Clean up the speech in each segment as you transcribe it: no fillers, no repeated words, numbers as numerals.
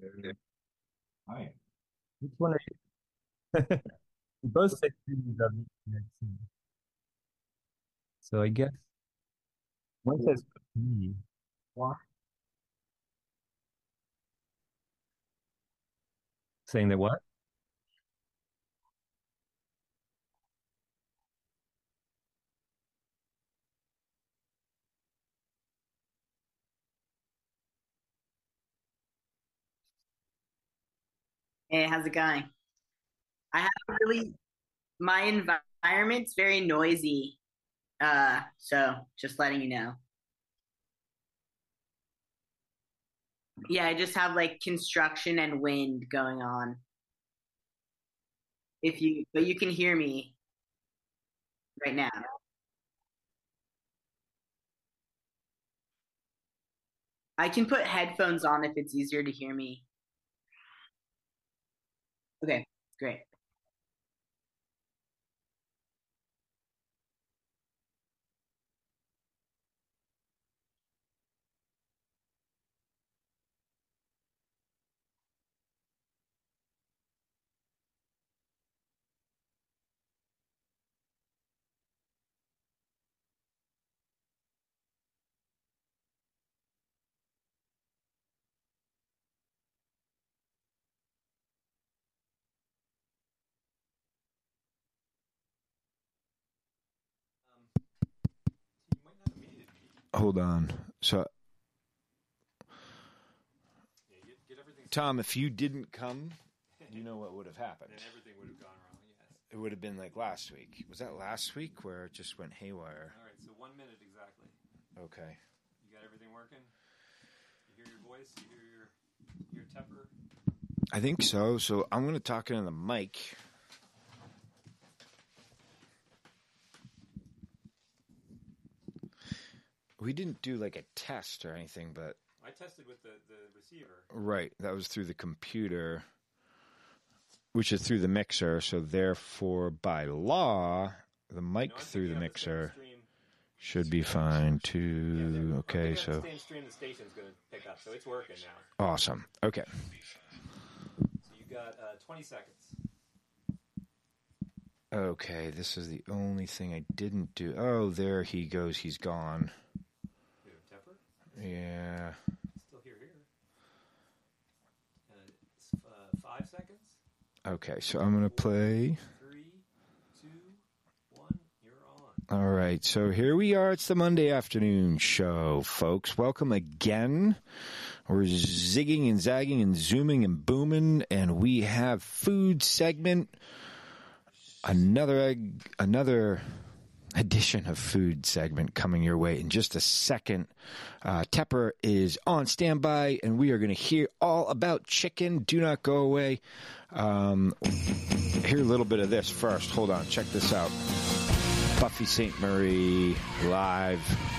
Hi. Which one are you? We both said trees are VPXC. So I guess one says P. Why? Saying that what? Hey, how's it going? I have a really my environment's very noisy. So just letting you know. Yeah, I just have like construction and wind going on. But you can hear me right now. I can put headphones on if it's easier to hear me. Okay, great. Hold on. So, Tom, if you didn't come, you know what would have happened. Then everything would have gone wrong, yes. It would have been like last week. Was that last week where it just went haywire? All right, so 1 minute exactly. Okay. You got everything working? You hear your voice? You hear your tepper? I think so. So I'm going to talk into the mic. We didn't do like a test or anything, but I tested with the receiver. right, that was through the computer, which is through the mixer. So therefore, by law, the mic through the mixer should be fine too. Okay, so the same stream the station's going to pick up, so it's working now. Awesome. Okay. So you got 20 seconds. Okay, this is the only thing I didn't do. Oh, there he goes. He's gone. You have tepper? Yeah. Still here. 5 seconds. Okay, so I'm going to play. 3, 2, 1, you're on. All right, so here we are. It's the Monday afternoon show, folks. Welcome again. We're zigging and zagging and zooming and booming, and we have food segment. Another edition of food segment coming your way in just a second. Tepper is on standby, and we are going to hear all about chicken. Do not go away. Hear a little bit of this first. Hold on. Check this out. Buffy Sainte-Marie live.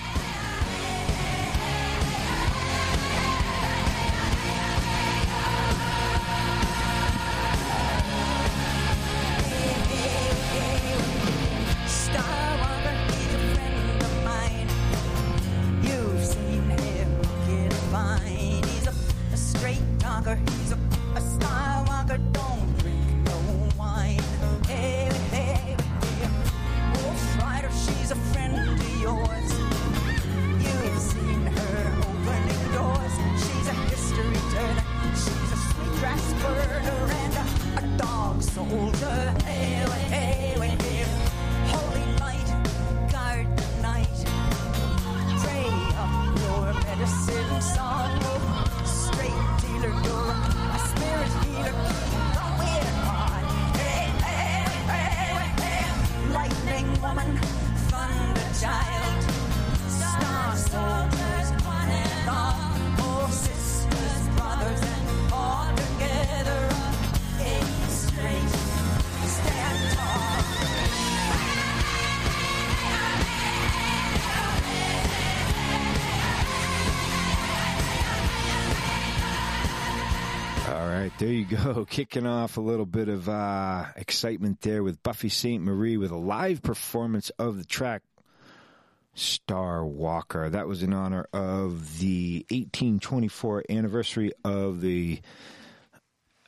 There you go. Kicking off a little bit of excitement there with Buffy Sainte-Marie with a live performance of the track Star Walker. That was in honor of the 1824 anniversary of the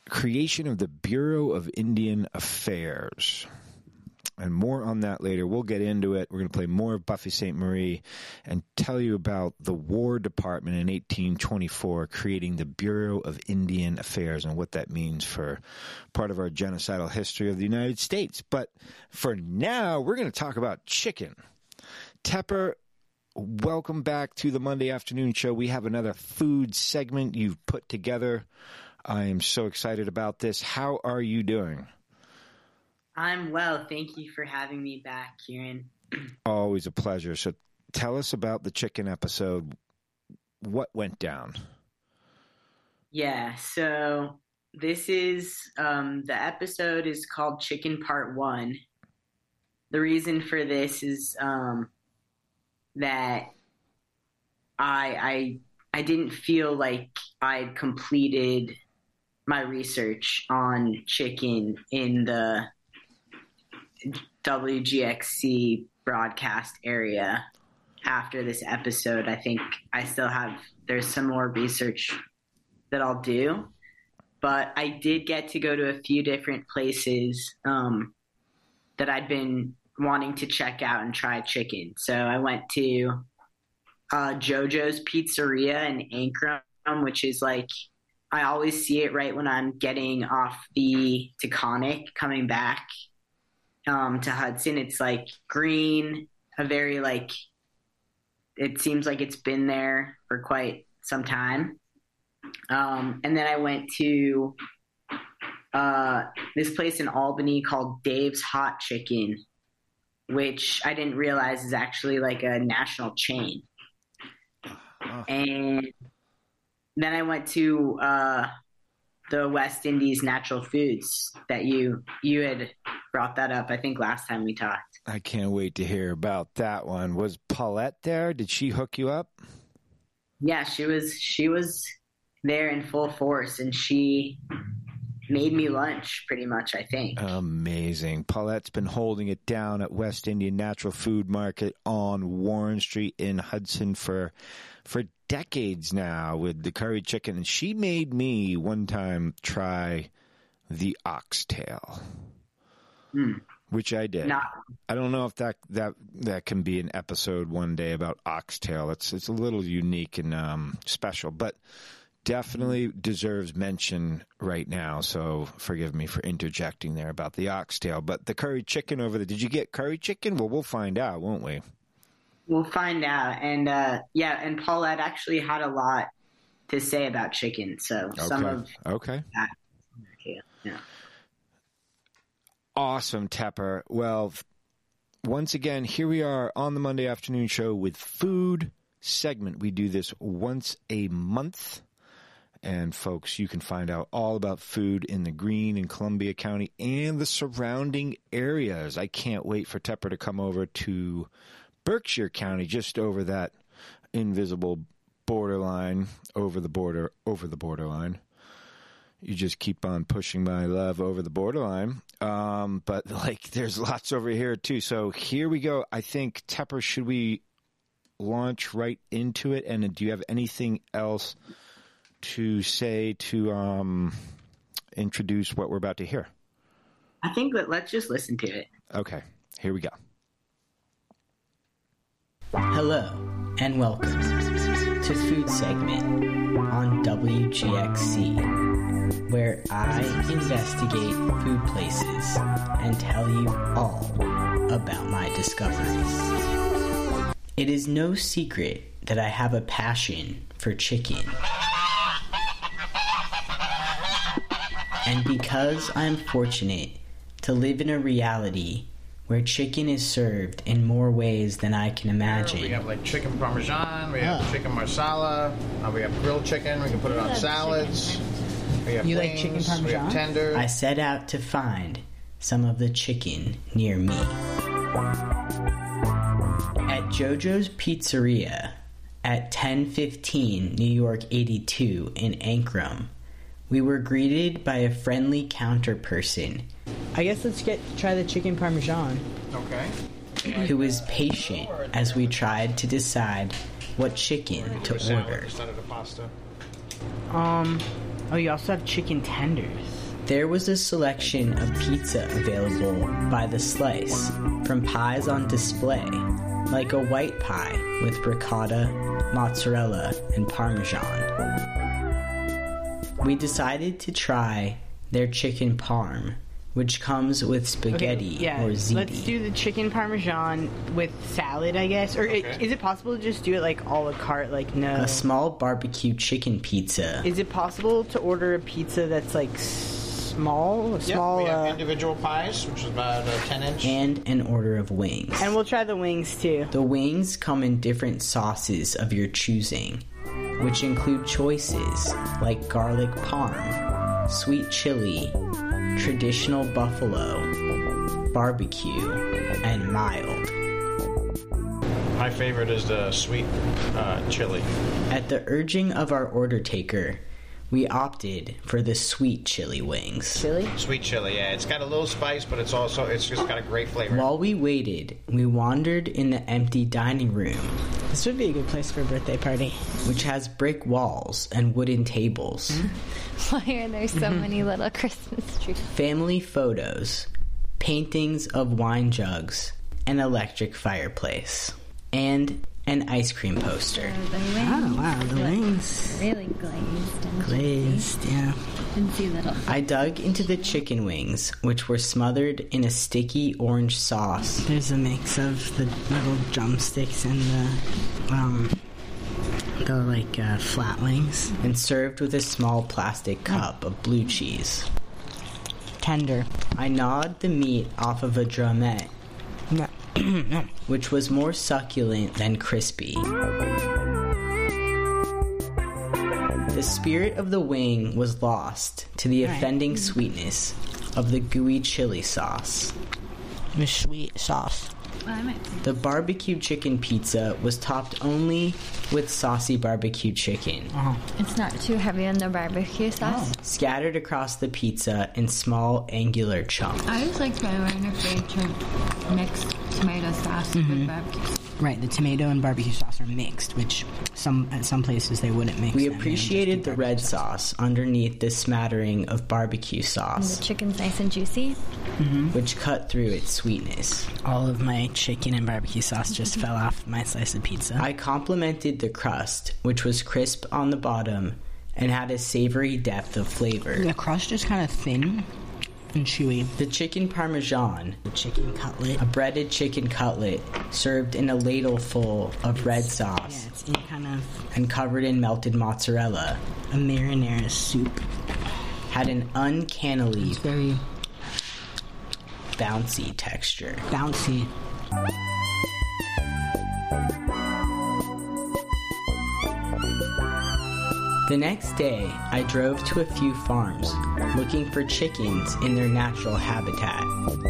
creation of the Bureau of Indian Affairs. And more on that later. We'll get into it. We're going to play more of Buffy Sainte-Marie and tell you about the War Department in 1824 creating the Bureau of Indian Affairs and what that means for part of our genocidal history of the United States. But for now, we're going to talk about chicken. Tepper, welcome back to the Monday Afternoon Show. We have another food segment you've put together. I am so excited about this. How are you doing? I'm well. Thank you for having me back, Kieran. Always a pleasure. So tell us about the chicken episode. What went down? Yeah, so this is, the episode is called Chicken Part 1. The reason for this is that I didn't feel like I'd completed my research on chicken in the WGXC broadcast area after this episode. I think there's some more research that I'll do, but I did get to go to a few different places that I'd been wanting to check out and try chicken. So I went to JoJo's Pizzeria in Ankrum, which is like, I always see it right when I'm getting off the Taconic coming back to Hudson. It's like green, it seems like it's been there for quite some time. And then I went to this place in Albany called Dave's Hot Chicken, which I didn't realize is actually like a national chain. And then I went to the West Indies Natural Foods that you had brought that up, I think, last time we talked. I can't wait to hear about that one. Was Paulette there? Did she hook you up? Yeah, she was there in full force, and she made me lunch pretty much, I think. Amazing. Paulette's been holding it down at West Indian Natural Food Market on Warren Street in Hudson for decades now with the curry chicken. And she made me one time try the oxtail, which I did. I don't know if that can be an episode one day about oxtail. It's a little unique and special, but definitely deserves mention right now. So forgive me for interjecting there about the oxtail. But the curry chicken over there, did you get curry chicken? Well, we'll find out, won't we? We'll find out. And and Paulette actually had a lot to say about chicken. So some of that. Yeah. Awesome, Tepper. Well, once again, here we are on the Monday Afternoon Show with Food Segment. We do this once a month. And, folks, you can find out all about food in the Greene and Columbia County and the surrounding areas. I can't wait for Tepper to come over to Berkshire County, just over that invisible borderline, over the borderline. You just keep on pushing my love over the borderline. But, there's lots over here, too. So here we go. I think, Tepper, should we launch right into it? And do you have anything else to say to introduce what we're about to hear? I think that let's just listen to it. Okay, here we go. Hello, and welcome to Food Segment on WGXC, where I investigate food places and tell you all about my discoveries. It is no secret that I have a passion for chicken. And because I'm fortunate to live in a reality where chicken is served in more ways than I can imagine. We have chicken parmesan, we have chicken marsala, we have grilled chicken, we can put it on salads. We have You wings, like chicken parmesan? We have tender. I set out to find some of the chicken near me. At JoJo's Pizzeria at 1015 New York 82 in Ankrum, we were greeted by a friendly counter person. I guess let's try the chicken parmesan. Okay. Who was patient as we tried to decide what chicken to order. Instead of the pasta. Oh, you also have chicken tenders. There was a selection of pizza available by the slice, from pies on display, like a white pie with ricotta, mozzarella, and parmesan. We decided to try their chicken parm, which comes with spaghetti or ziti. Let's do the chicken parmesan with salad, I guess. Or is it possible to just do it like a la carte? Like, no. A small barbecue chicken pizza. Is it possible to order a pizza that's like small? We have individual pies, which is about 10-inch. And an order of wings. And we'll try the wings too. The wings come in different sauces of your choosing, which include choices like garlic parm, sweet chili, traditional buffalo, barbecue, and mild. My favorite is the sweet chili. At the urging of our order taker, we opted for the sweet chili wings. Chili? Sweet chili, yeah. It's got a little spice, but it's just got a great flavor. While we waited, we wandered in the empty dining room, This would be a good place for a birthday party. which has brick walls and wooden tables, Why are there so many little Christmas trees? family photos, paintings of wine jugs, an electric fireplace, and an ice cream poster. The wings Oh, wow, the wings. really glazed and Glazed, yeah. and see little. I dug into the chicken wings, which were smothered in a sticky orange sauce. There's a mix of the little drumsticks and the flat wings. And served with a small plastic cup of blue cheese. Tender. I gnawed the meat off of a drumette, No. which was more succulent than crispy. The spirit of the wing was lost to the offending sweetness of the gooey chili sauce. The sweet sauce. The barbecue chicken pizza was topped only with saucy barbecue chicken, It's not too heavy on the barbecue sauce. scattered across the pizza in small angular chunks. I always like when you're afraid to mix tomato sauce with barbecue. Right, the tomato and barbecue sauce are mixed, which at some places they wouldn't mix. We them, they would appreciated just do the red barbecue sauce underneath the smattering of barbecue The sauce, chicken's nice and juicy. which cut through its sweetness. All of my chicken and barbecue sauce just fell off my slice of pizza. I complimented the crust, which was crisp on the bottom and had a savory depth of flavor. The crust is kind of thin and chewy. The chicken parmesan, The chicken cutlet. a breaded chicken cutlet served in a ladle full of red Yeah, sauce it's in kind of and covered in melted mozzarella, a marinara soup. had an uncannily It's very bouncy texture. bouncy. The next day, I drove to a few farms, looking for chickens in their natural habitat.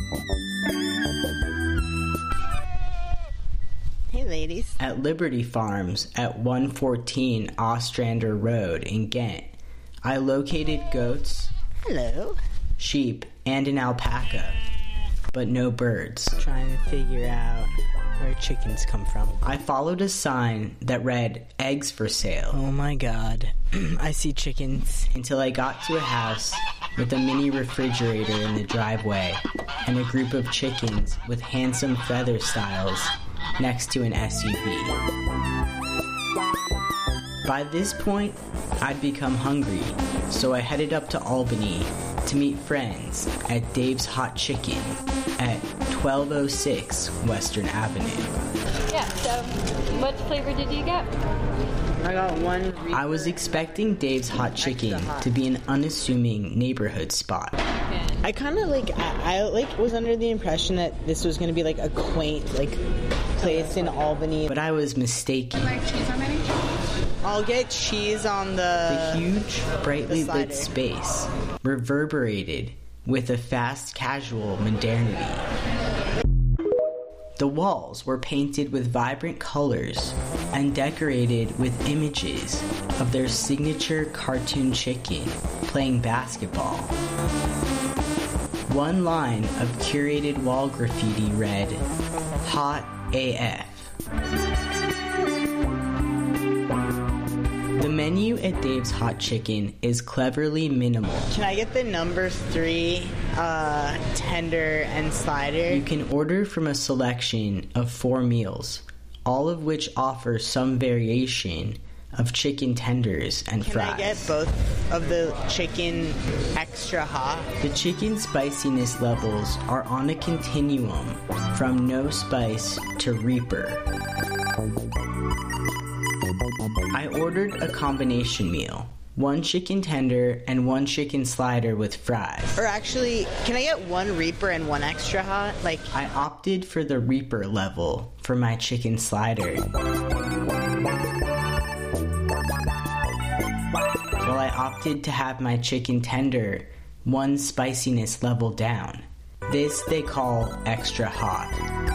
Hey, ladies. At Liberty Farms at 114 Ostrander Road in Ghent, I located goats, Hello. sheep, and an alpaca, but no birds. Trying to figure out where chickens come from. I followed a sign that read eggs for sale Oh my god. I see chickens. until I got to a house with a mini refrigerator in the driveway and a group of chickens with handsome feather styles next to an SUV. By this point, I'd become hungry, so I headed up to Albany to meet friends at Dave's Hot Chicken at 1206 Western Avenue. Yeah, so what flavor did you get? I got one. I was expecting Dave's Hot Chicken to be an unassuming neighborhood spot. I kind of I was under the impression that this was going to be like a quaint place in Albany. But I was mistaken. I'll get cheese on The huge, brightly the lit slider. space reverberated with a fast casual modernity. The walls were painted with vibrant colors and decorated with images of their signature cartoon chicken playing basketball. One line of curated wall graffiti read, "Hot AF." The menu at Dave's Hot Chicken is cleverly minimal. Can I get the number 3 tender and slider? You can order from a selection of 4 meals, all of which offer some variation of chicken tenders and fries. Can I get both of the chicken extra hot? The chicken spiciness levels are on a continuum from no spice to Reaper. I ordered a combination meal. 1 chicken tender and 1 chicken slider with fries. Or actually, can I get 1 Reaper and 1 extra hot? Like, I opted for the Reaper level for my chicken slider, while I opted to have my chicken tender 1 spiciness level down. This they call extra hot.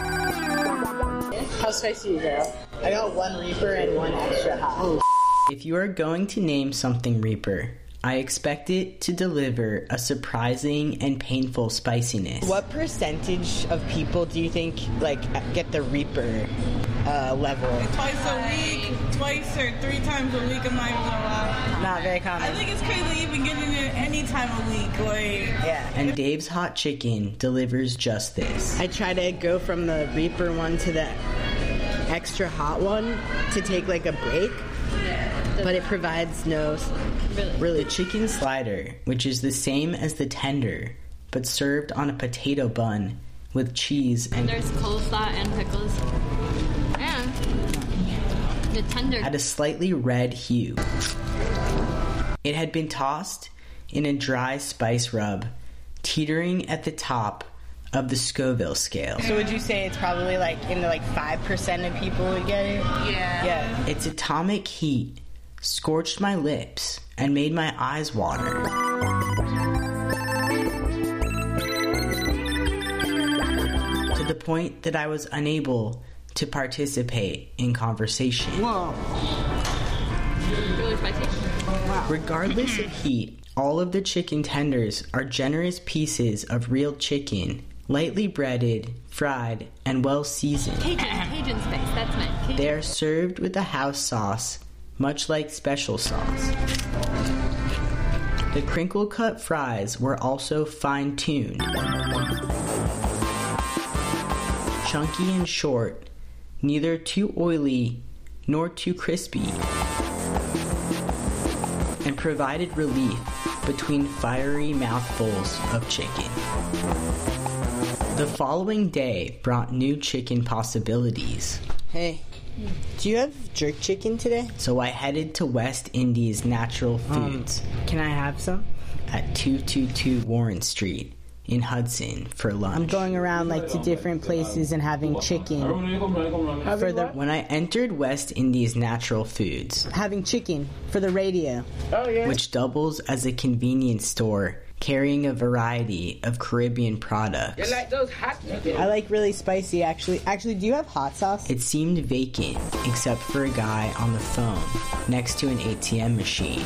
how spicy is it? I got 1 Reaper and 1 extra hot. If you are going to name something Reaper, I expect it to deliver a surprising and painful spiciness. What percentage of people do you think get the Reaper level? Twice a week, twice or 3 times a week. I'm not even gonna lie. Not very common. I think it's crazy even getting it any time of week. Yeah. And Dave's Hot Chicken delivers just this. I try to go from the Reaper one to the extra hot one to take like a break, but it provides no The chicken slider, which is the same as the tender, but served on a potato bun with cheese and there's coleslaw and pickles. And the tender had a slightly red hue. It had been tossed in a dry spice rub, teetering at the top of the Scoville scale. So would you say it's probably like in the 5% of people would get it? Yeah. Its atomic heat scorched my lips and made my eyes water. To the point that I was unable to participate in conversation. Whoa. really spicy. Wow. Regardless of heat, all of the chicken tenders are generous pieces of real chicken, lightly breaded, fried, and well seasoned. Cajun spice, that's mine. Cajun. They are served with a house sauce, much like special sauce. The crinkle cut fries were also fine-tuned. Chunky and short, neither too oily nor too crispy, and provided relief between fiery mouthfuls of chicken. The following day brought new chicken possibilities. Hey, do you have jerk chicken today? So I headed to West Indies Natural Foods. Can I have some? At 222 Warren Street in Hudson for lunch. I'm going around to different places and having chicken. When I entered West Indies Natural Foods, Having chicken for the radio. which doubles as a convenience store carrying a variety of Caribbean products, I like really spicy, actually. Actually, do you have hot sauce? it seemed vacant except for a guy on the phone next to an ATM machine.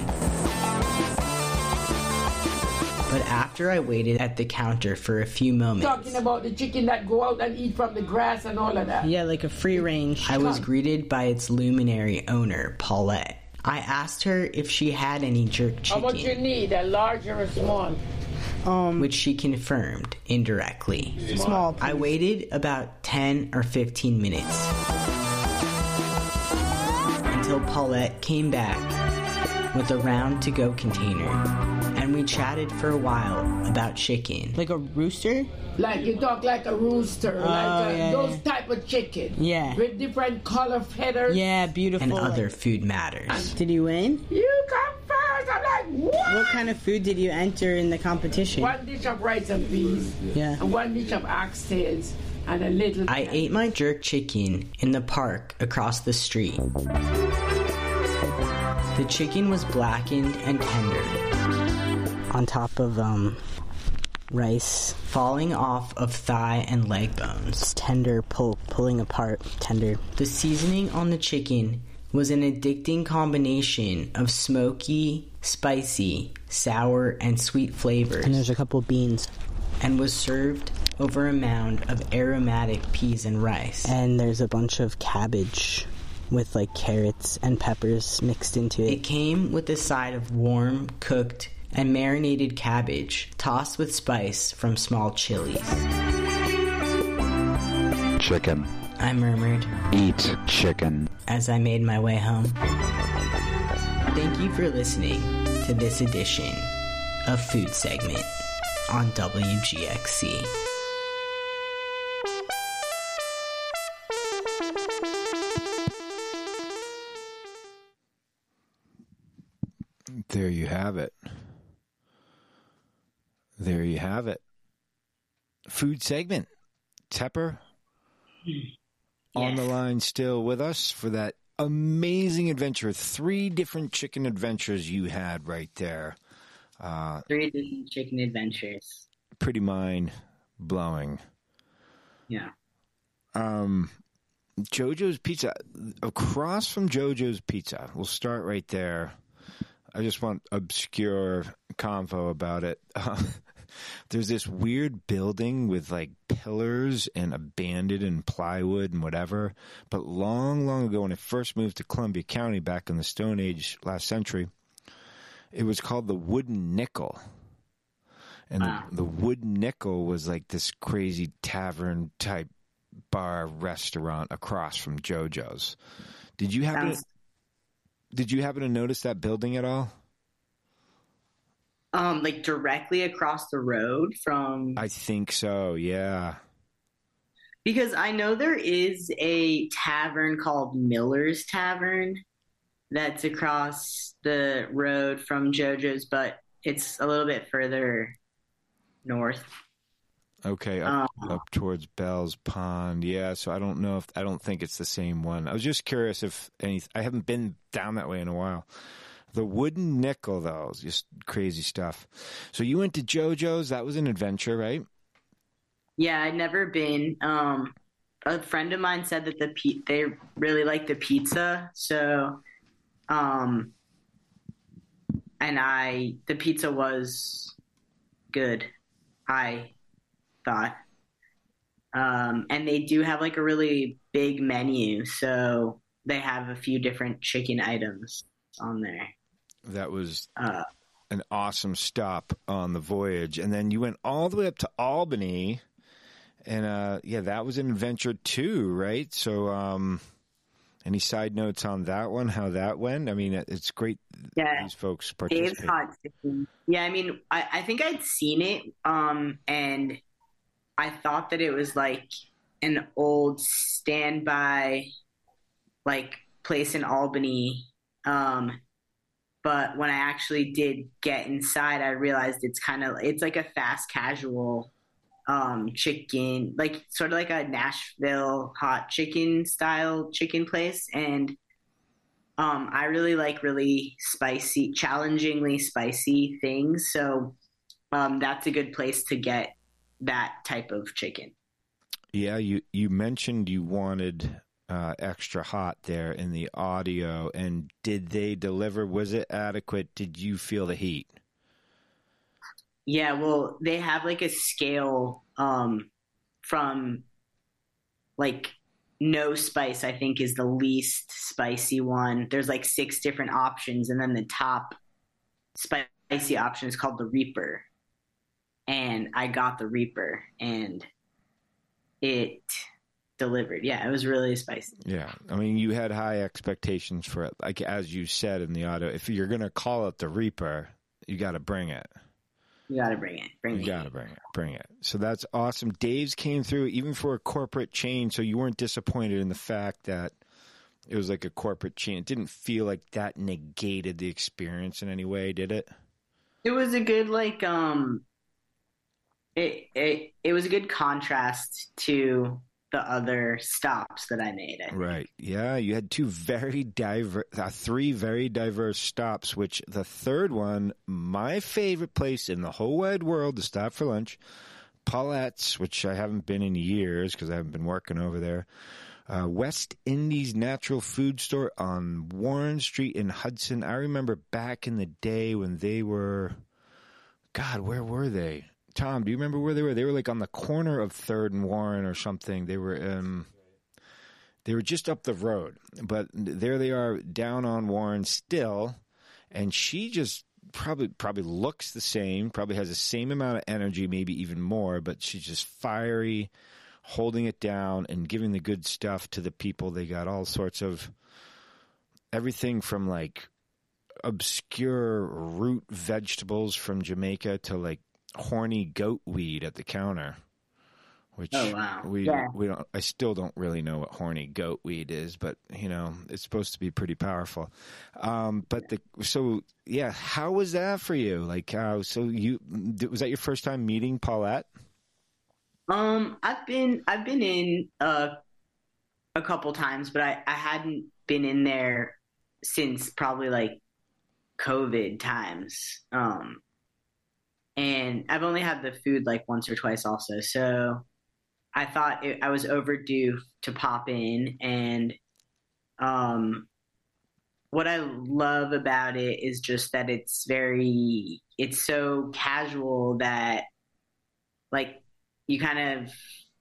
But after I waited at the counter for a few moments, Talking about the chicken that go out and eat from the grass and all of that. Yeah, like a free range. I was greeted by its luminary owner, Paulette. I asked her if she had any jerk How much you chicken, need, a large or a small? which she confirmed indirectly. Small. I waited about 10 or 15 minutes until Paulette came back with a round-to-go container, and we chatted for a while about chicken. Like a rooster? Like you talk like a rooster, those type of chicken. Yeah. With different color feathers. Yeah, beautiful. and other food matters. Did you win? You come first. I'm like, what? What kind of food did you enter in the competition? 1 dish of rice and peas. Yeah. And 1 dish of oxtails. And a little. I ate my jerk chicken in the park across the street. The chicken was blackened and tender, On top of, rice. falling off of thigh and leg bones. Tender, pulling apart, tender. The seasoning on the chicken was an addicting combination of smoky, spicy, sour, and sweet flavors, And there's a couple beans. and was served over a mound of aromatic peas and rice. And there's a bunch of cabbage. with like carrots and peppers mixed into it. It came with a side of warm, cooked, and marinated cabbage, tossed with spice from small chilies. Chicken. I murmured. Eat chicken. As I made my way home. Thank you for listening to this edition of Food Segment on WGXC. There you have it. There you have it. Food Segment. Tepper on the line still with us for that amazing adventure. 3 different chicken adventures you had right there. 3 different chicken adventures. Pretty mind-blowing. Yeah. JoJo's Pizza. Across from JoJo's Pizza. We'll start right there. I just want obscure convo about it. There's this weird building with like pillars and abandoned and plywood and whatever. But long, long ago when it first moved to Columbia County back in the Stone Age last century, it was called the Wooden Nickel. And the Wooden Nickel was like this crazy tavern type bar restaurant across from JoJo's. Did you happen to notice that building at all? Like directly across the road from... I think so, yeah. Because I know there is a tavern called Miller's Tavern that's across the road from JoJo's, but it's a little bit further north. Okay, up towards Bell's Pond. Yeah, so I don't think it's the same one. I was just curious if I haven't been down that way in a while. The Wooden Nickel, though, is just crazy stuff. So you went to JoJo's. That was an adventure, right? Yeah, I'd never been. A friend of mine said that they really like the pizza. So, the pizza was good, I thought. And they do have like a really big menu. So they have a few different chicken items on there. That was an awesome stop on the voyage. And then you went all the way up to Albany. And, that was an adventure too, right? So any side notes on that one, how that went? I mean, it's great these folks participate. Dave's Hot Chicken. Yeah, I mean, I think I'd seen it, and I thought that it was like an old standby, like, place in Albany. But when I actually did get inside, I realized it's like a fast casual chicken, like sort of like a Nashville hot chicken style chicken place. And I really like really spicy, challengingly spicy things. So that's a good place to get that type of chicken. Yeah, you mentioned you wanted extra hot there in the audio, and did they deliver? Was it adequate? Did you feel the heat? Yeah, well, they have like a scale from like no spice, I think, is the least spicy one. There's like 6 different options, and then the top spicy option is called the Reaper. And I got the Reaper, and it delivered. Yeah, it was really spicy. Yeah, I mean, you had high expectations for it. Like, as you said in the audio, if you're going to call it the Reaper, you got to bring it. You got to bring it. Bring it. So that's awesome. Dave's came through, even for a corporate chain, so you weren't disappointed in the fact that it was like a corporate chain. It didn't feel like that negated the experience in any way, did it? It was a good, like, it was a good contrast to the other stops that I made. Right. Yeah, you had 3 very diverse stops, which the third one, my favorite place in the whole wide world to stop for lunch, Paulette's, which I haven't been in years because I haven't been working over there. West Indies Natural Food Store on Warren Street in Hudson. I remember back in the day when they were, God, where were they? Tom, do you remember where they were? They were like on the corner of 3rd and Warren or something. They were They were just up the road, but there they are down on Warren still, and she just probably looks the same, probably has the same amount of energy, maybe even more, but she's just fiery, holding it down and giving the good stuff to the people. They got all sorts of everything from like obscure root vegetables from Jamaica to like horny goat weed at the counter. Which we don't. I still don't really know what horny goat weed is, but it's supposed to be pretty powerful. How was that for you? Like, was that your first time meeting Paulette? I've been in a couple times, but I hadn't been in there since probably like COVID times. And I've only had the food like once or twice also, so I thought I was overdue to pop in. And what I love about it is just that it's so casual that like you kind of,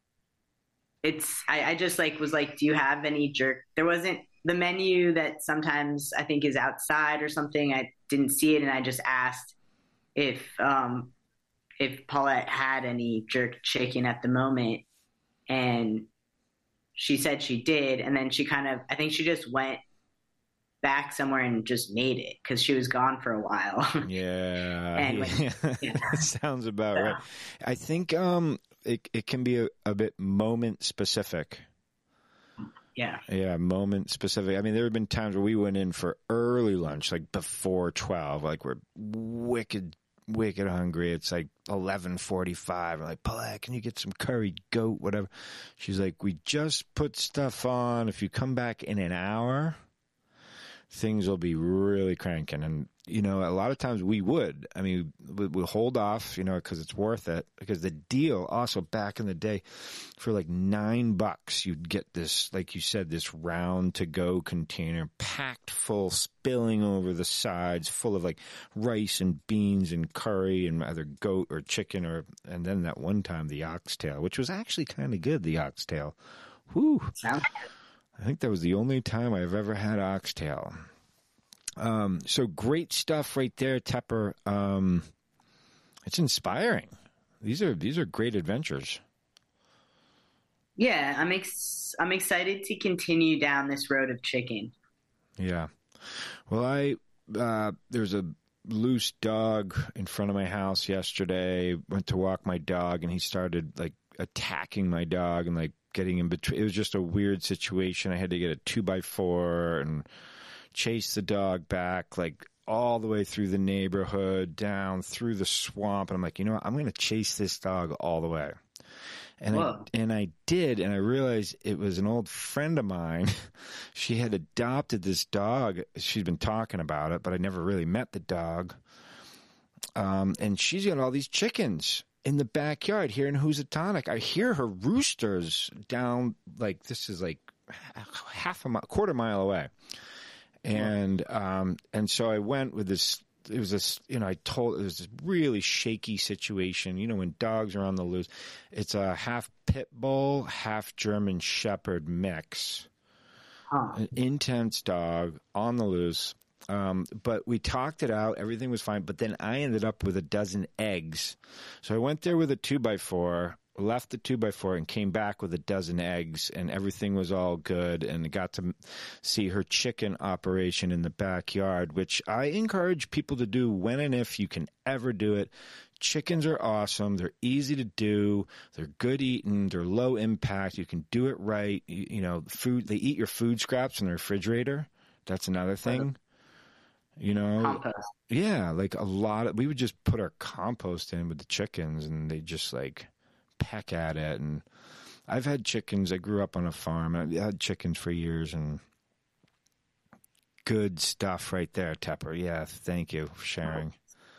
I just like was like, do you have any jerk? There wasn't the menu that sometimes I think is outside or something. I didn't see it, and I just asked if Paulette had any jerk chicken at the moment. And she said she did, and then I think she just went back somewhere and just made it because she was gone for a while. Yeah, that sounds about right. I think it can be a bit moment specific. Yeah, moment specific. I mean, there have been times where we went in for early lunch, like before 12, like we're wicked hungry. It's like 11:45. We're like, Paulette, can you get some curried goat, whatever? She's like, we just put stuff on. If you come back in an hour, things will be really cranking. And, a lot of times we would. I mean, we'll hold off, because it's worth it. Because the deal also back in the day, for like $9, you'd get this, like you said, this round to go container packed full, spilling over the sides, full of like rice and beans and curry and either goat or chicken and then that one time the oxtail, which was actually kind of good, the oxtail. Whew. I think that was the only time I've ever had oxtail. So great stuff right there, Tepper. It's inspiring. These are great adventures. Yeah, I'm excited to continue down this road of chicken. Yeah. Well, there's a loose dog in front of my house yesterday. Went to walk my dog, and he started like attacking my dog and like getting in between. It was just a weird situation. I had to get a 2x4 and chase the dog back like all the way through the neighborhood, down through the swamp. And I'm like, I'm going to chase this dog all the way. And I did, and I realized it was an old friend of mine. She had adopted this dog. She'd been talking about it, but I never really met the dog. And she's got all these chickens in the backyard here in Housatonic. I hear her roosters down, like, this is like quarter mile away. And so I went with this. It was this, it was this really shaky situation. When dogs are on the loose, it's a half pit bull, half German Shepherd mix. An intense dog on the loose. But we talked it out. Everything was fine. But then I ended up with a dozen eggs. So I went there with a 2x4. Left the 2x4 and came back with a dozen eggs, and everything was all good, and got to see her chicken operation in the backyard, which I encourage people to do when and if you can ever do it. Chickens are awesome. They're easy to do. They're good eating. They're low impact. You can do it right. Food. They eat your food scraps in the refrigerator. That's another thing. Compost. Yeah, like we would just put our compost in with the chickens, and they just like peck at it. And I've had chickens. I grew up on a farm. I've had chickens for years, and good stuff right there, Tepper. Yeah, thank you for sharing.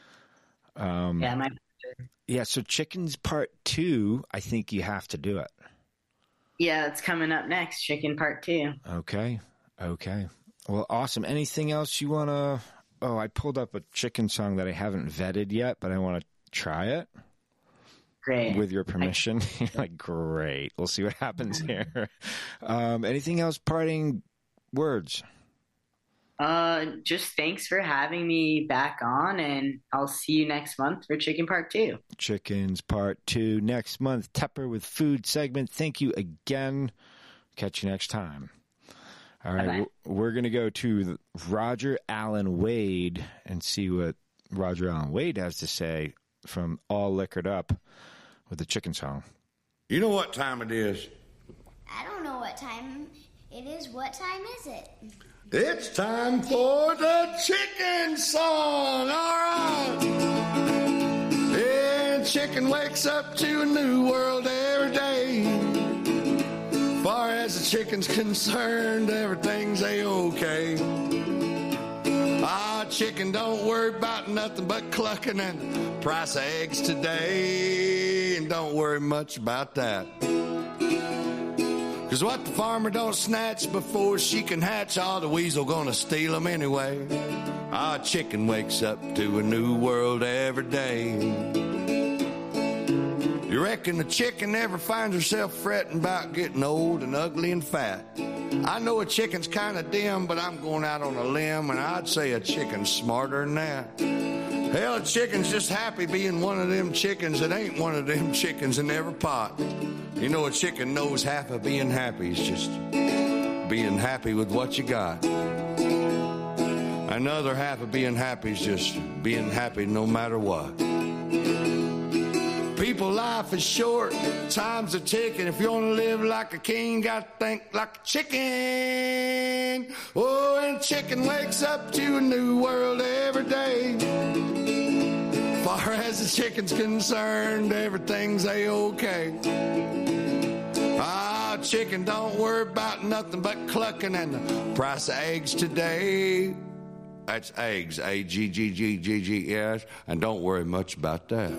Yeah, so chickens part 2, I think you have to do it. Yeah, it's coming up next, chicken part 2. Okay. Well, awesome. Anything else you want to... Oh, I pulled up a chicken song that I haven't vetted yet, but I want to try it. Great. With your permission. You're like, great. We'll see what happens here. Anything else? Parting words? Just thanks for having me back on, and I'll see you next month for Chicken Part 2. Chickens Part 2 next month. Tepper with Food segment. Thank you again. Catch you next time. All right, we're going to go to Roger Allen Wade and see what Roger Allen Wade has to say from All Liquored Up with the chicken song. You know what time it is? I don't know what time it is. What time is it? It's time for the chicken song. All right. And chicken wakes up to a new world every day. Far as the chicken's concerned, everything's a-okay. Chicken don't worry about nothing but clucking and the price of eggs today. And don't worry much about that. 'Cause what the farmer don't snatch before she can hatch, the weasel gonna steal them anyway. Chicken wakes up to a new world every day. You reckon the chicken ever finds herself fretting about getting old and ugly and fat? I know a chicken's kind of dim, but I'm going out on a limb, and I'd say a chicken's smarter than that. Hell, a chicken's just happy being one of them chickens that ain't one of them chickens in every pot. You know, a chicken knows half of being happy is just being happy with what you got. Another half of being happy is just being happy no matter what. People, life is short, time's a ticking. If you want to live like a king, got to think like a chicken. Oh, and chicken wakes up to a new world every day. Far as the chicken's concerned, everything's a-okay. Chicken don't worry about nothing but clucking and the price of eggs today. That's eggs, A-G-G-G-G-G-S, and don't worry much about that.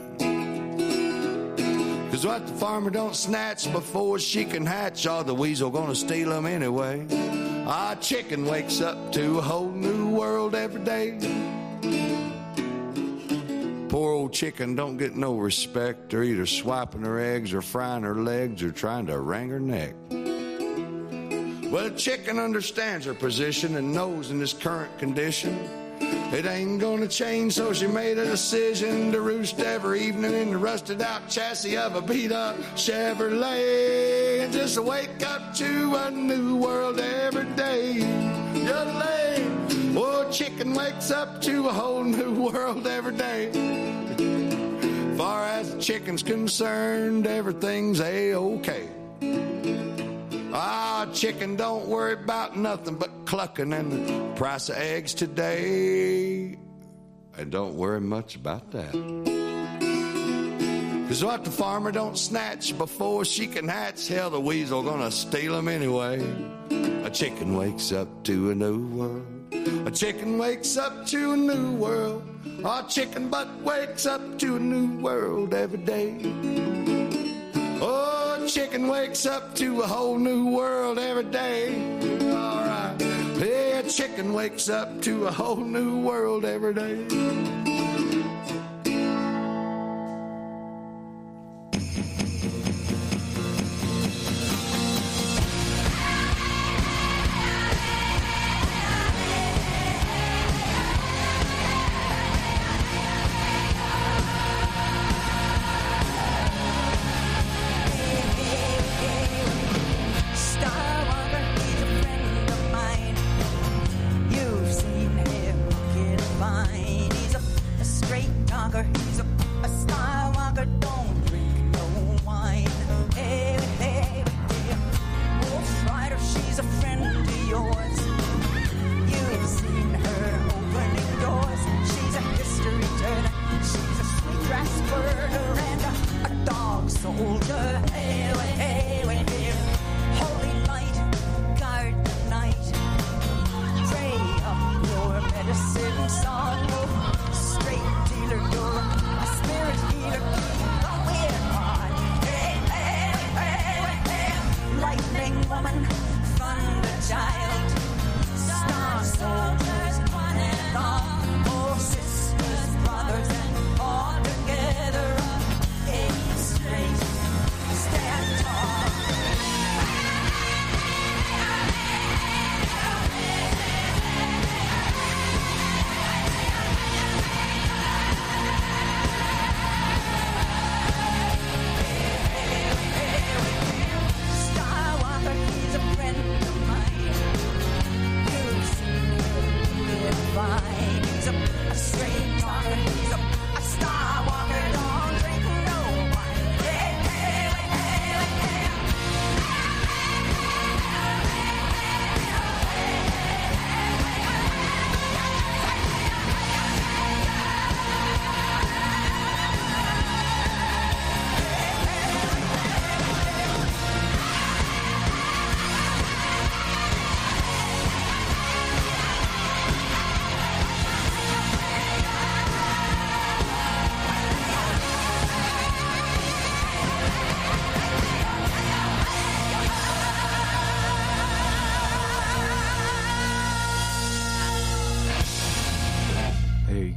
'Cause what the farmer don't snatch before she can hatch, the weasel gonna steal them anyway. Chicken wakes up to a whole new world every day. Poor old chicken don't get no respect. They're either swiping her eggs or frying her legs or trying to wring her neck. Well, the chicken understands her position and knows in this current condition it ain't gonna change, so she made a decision to roost every evening in the rusted out chassis of a beat up Chevrolet and just wake up to a new world every day. Oh, chicken wakes up to a whole new world every day. Far as the chicken's concerned, everything's a-okay. Chicken don't worry about nothing but clucking and the price of eggs today. And don't worry much about that. 'Cause what the farmer don't snatch before she can hatch, hell, the weasel gonna steal them anyway. A chicken wakes up to a new world. A chicken wakes up to a new world. Chicken butt wakes up to a new world every day. Chicken wakes up to a whole new world every day. All right. Yeah, chicken wakes up to a whole new world every day. Sisters, brothers, and all together, a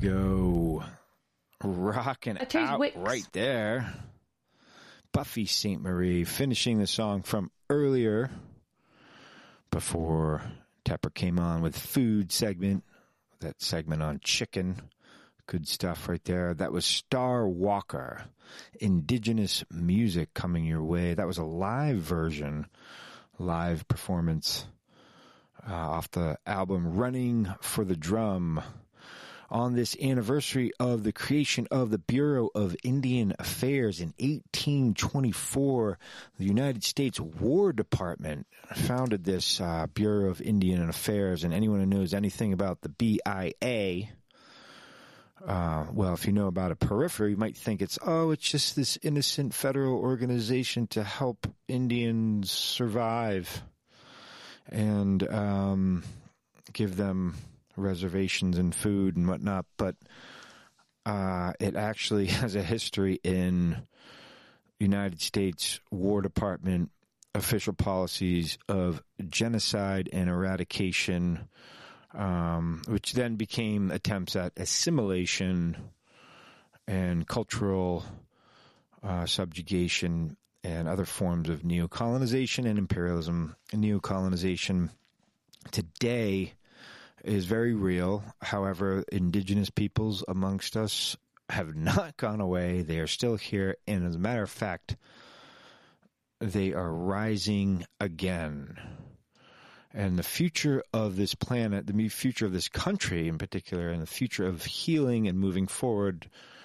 go. Rocking out Wicks. right there. Buffy Sainte-Marie finishing the song from earlier before Tepper came on with food segment. That segment on chicken. Good stuff right there. That was Star Walker. Indigenous music coming your way. That was a live version, live performance off the album Running for the Drum. On this anniversary of the creation of the Bureau of Indian Affairs in 1824, the United States War Department founded this Bureau of Indian Affairs, and anyone who knows anything about the BIA, well, if you know about a periphery, you might think it's just this innocent federal organization to help Indians survive and give them reservations and food and whatnot, but it actually has a history in United States War Department official policies of genocide and eradication, which then became attempts at assimilation and cultural subjugation and other forms of neocolonization and imperialism. And neocolonization today is very real. However, indigenous peoples amongst us have not gone away. They are still here. And as a matter of fact, they are rising again. And the future of this planet, the future of this country in particular, and the future of healing and moving forward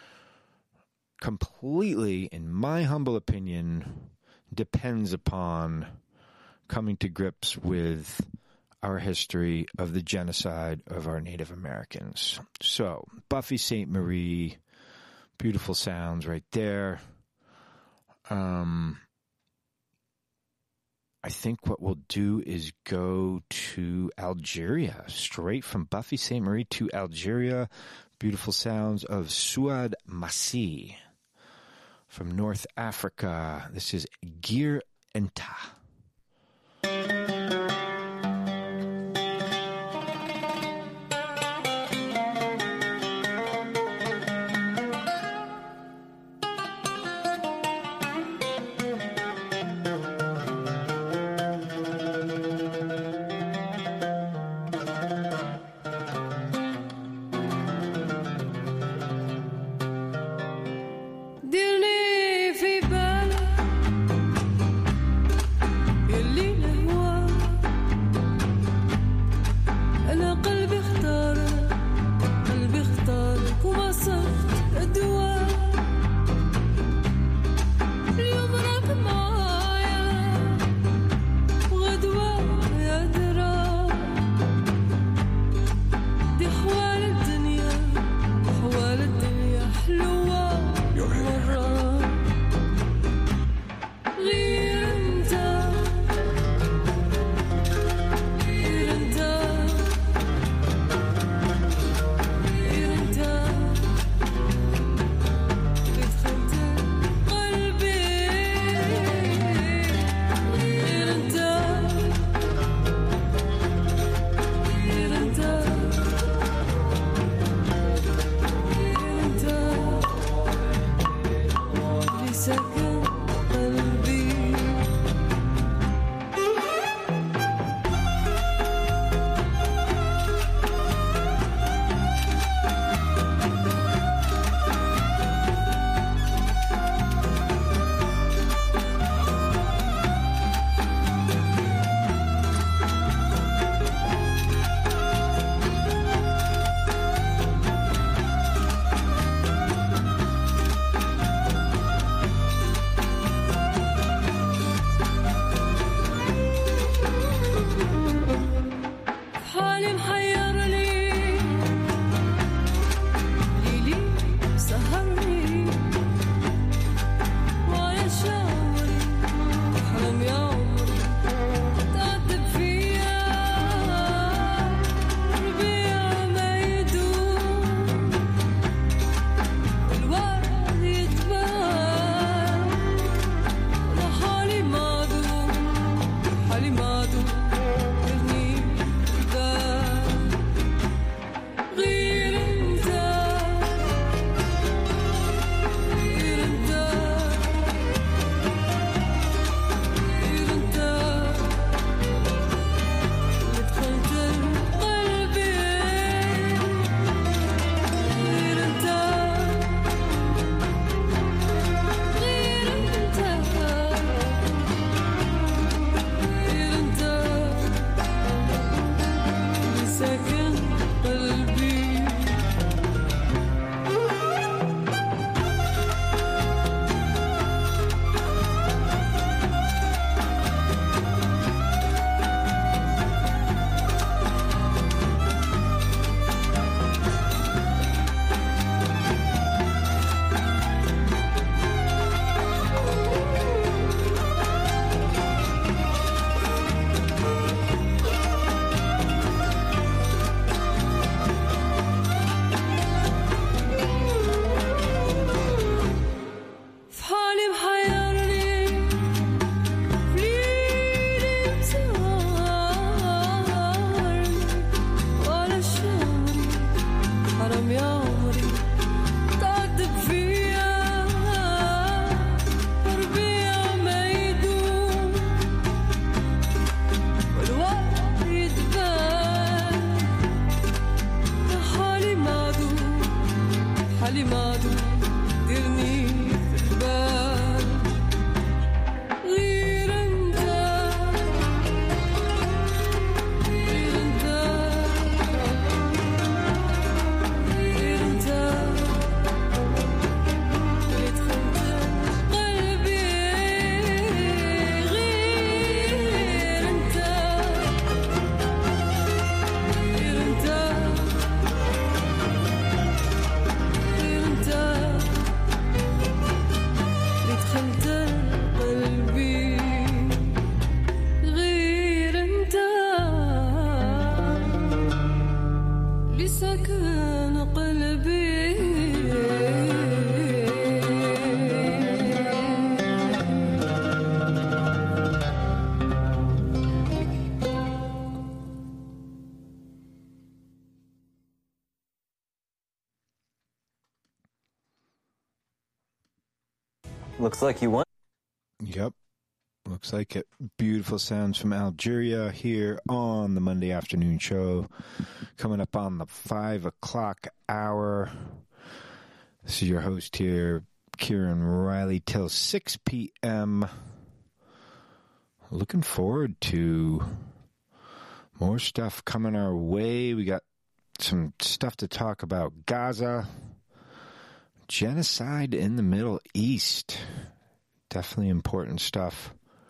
completely, in my humble opinion, depends upon coming to grips with our history of the genocide of our Native Americans. So, Buffy Sainte-Marie, beautiful sounds right there. I think what we'll do is go to Algeria, straight from Buffy Sainte-Marie to Algeria. Beautiful sounds of Suad Massi from North Africa. This is Gir Enta. Looks like you won. Yep. Looks like it. Beautiful sounds from Algeria here on the Monday afternoon show. Coming up on the 5 o'clock hour. This is your host here, Kieran Riley, till 6 p.m. Looking forward to more stuff coming our way. We got some stuff to talk about. Gaza, genocide in the Middle East. Definitely important stuff.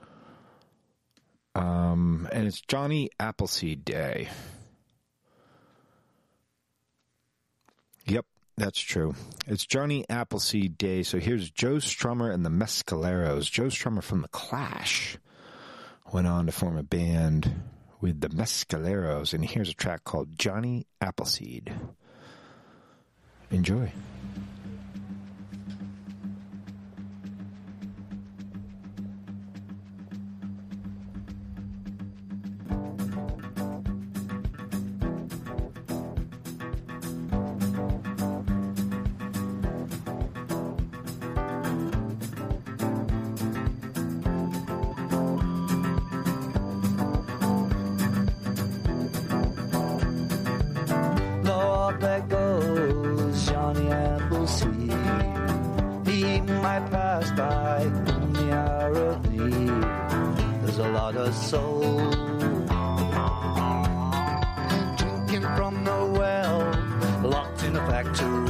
And it's Johnny Appleseed Day. Yep, that's true. It's Johnny Appleseed Day. So here's Joe Strummer and the Mescaleros. Joe Strummer from The Clash went on to form a band with the Mescaleros. And here's a track called Johnny Appleseed. Enjoy. Soul drinking from the well, locked in a factory.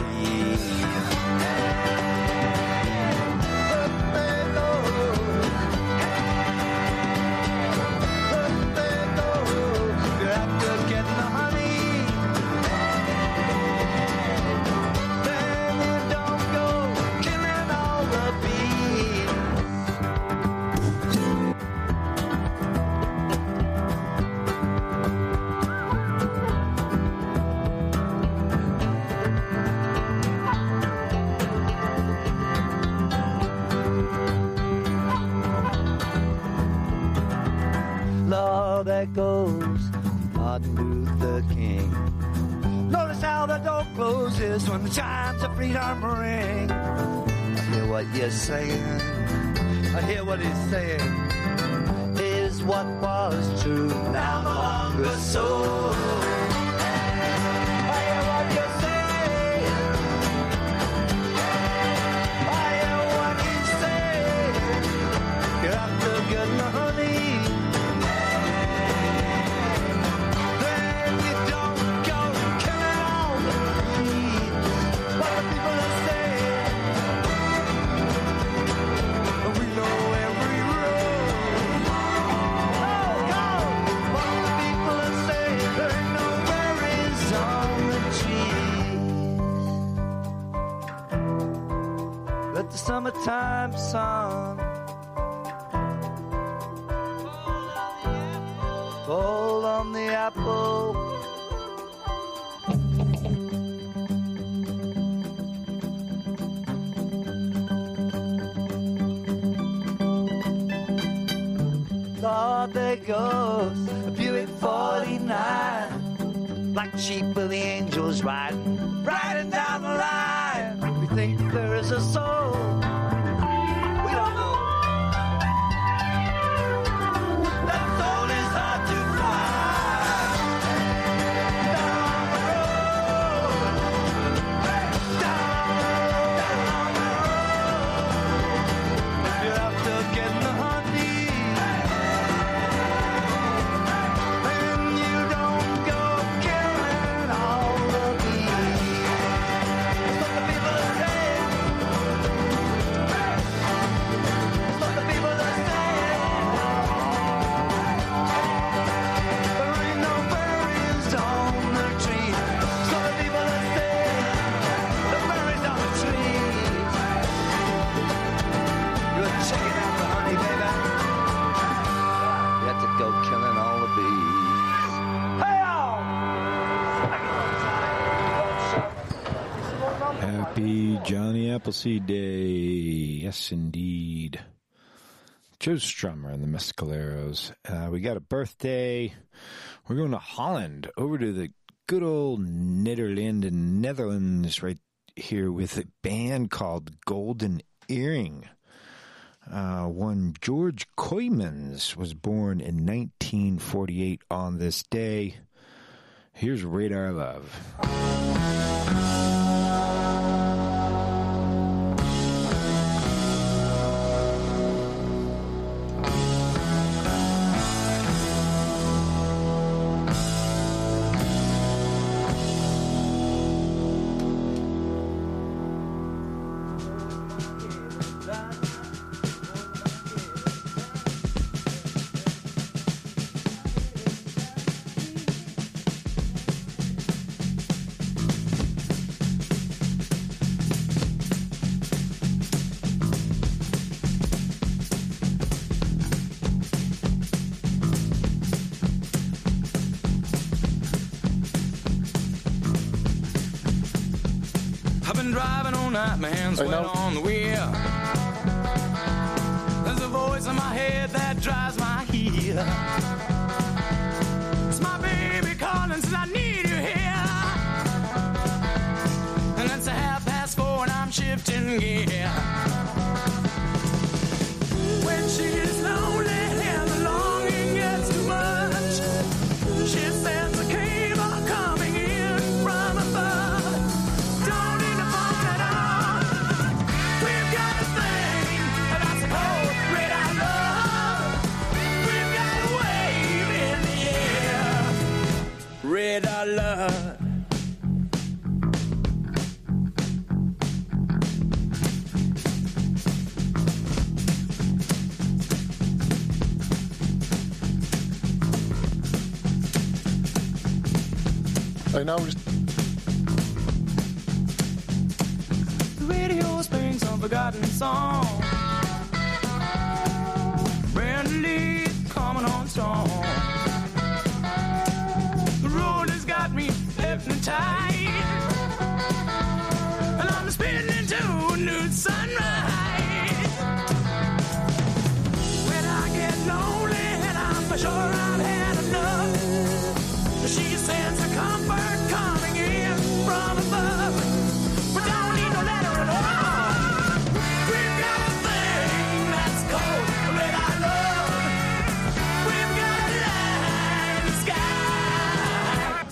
There goes Martin Luther King. Notice how the door closes when the chimes of freedom ring. I hear what you're saying. I hear what he's saying. Is what was true now no longer so. I hear what you're saying. I hear what he's saying. You're after getting the honey. The summertime sun fall on the apple. Lord, there goes a Buick 49, black sheep with the angels riding down the line. We think there is a soul. We don't know. That soul is hard to find. Down the road, down the road. Johnny Appleseed Day. Yes, indeed. Joe Strummer and the Mescaleros. We got a birthday. We're going to Holland, over to the good old Netherlands right here with a band called Golden Earring. One George Kooijmans was born in 1948 on this day. Here's Radar Love. My hands went on the wheel. There's a voice in my head that drives my heel. It's my baby calling, says I need you here. And it's 4:30 and I'm shifting gear. When she's lonely and the longing gets too much, she sends a cable coming in from above. Don't need to phone at all. We've got a thing that's called radar love. We've got a wave in the air. Radar love. I know. The radio's playing some forgotten song. Brand Lee coming on strong. The road has got me hypnotized, and I'm spinning to a new sunrise. When I get lonely and I'm for sure I've had enough, she sends a comfort coming in from above. We don't need no letter at all. We've got a thing that's called radar love. We've got a light in the sky.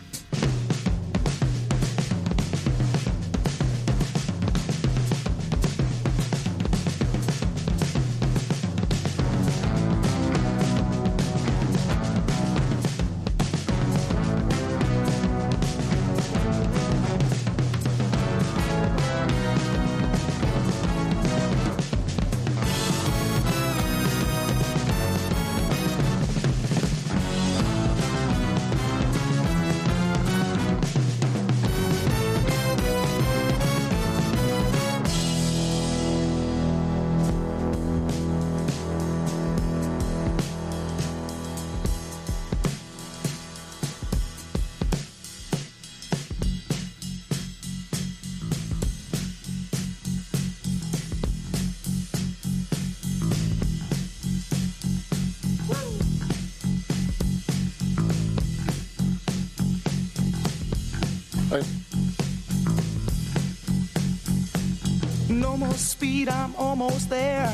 No more speed, I'm almost there.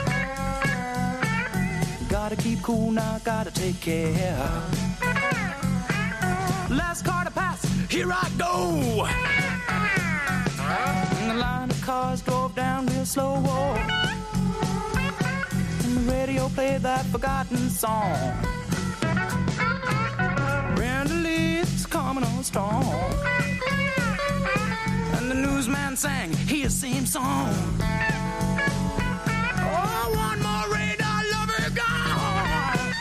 Gotta keep cool now, gotta take care. Last car to pass, here I go. And the line of cars drove down real slow. And the radio played that forgotten song. Brenda Lee's coming on strong. And the newsman sang his same song. Oh, one more radar lover gone.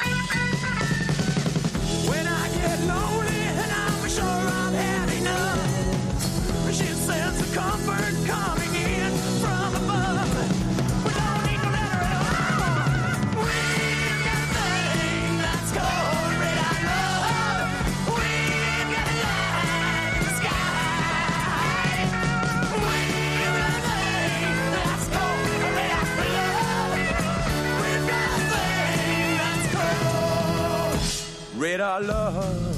When I get lonely and I'm sure I've had enough, she sends a comfort coming in from above. We don't need no letter at all. We've got a thing that's called radar love. We've got a light in the sky. We've radar love.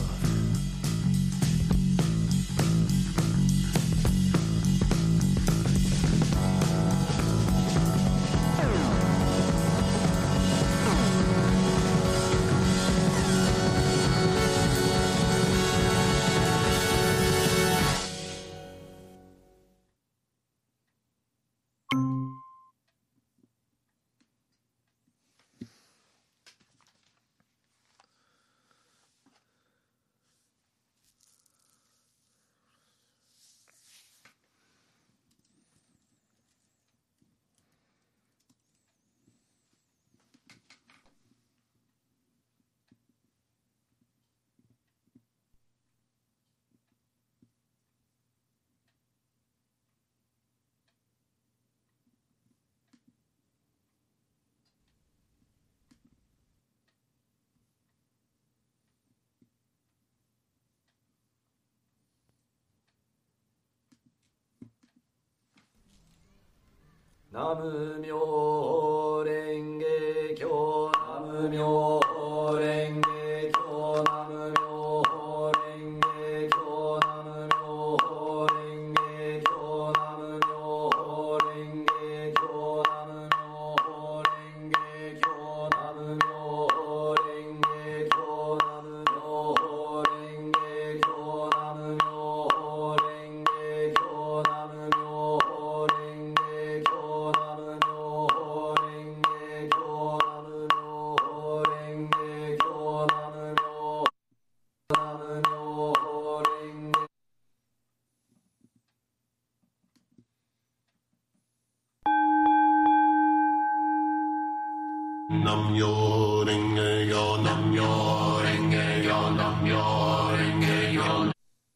남묘 랭게교 남묘 랭게교 남묘 랭게교 남묘 랭게교 남묘 랭게교 남묘 랭게교 남묘 랭게교 남묘 랭게교 남묘 랭게교 남묘 남요 랭게요 남요 랭게요 남요 랭게요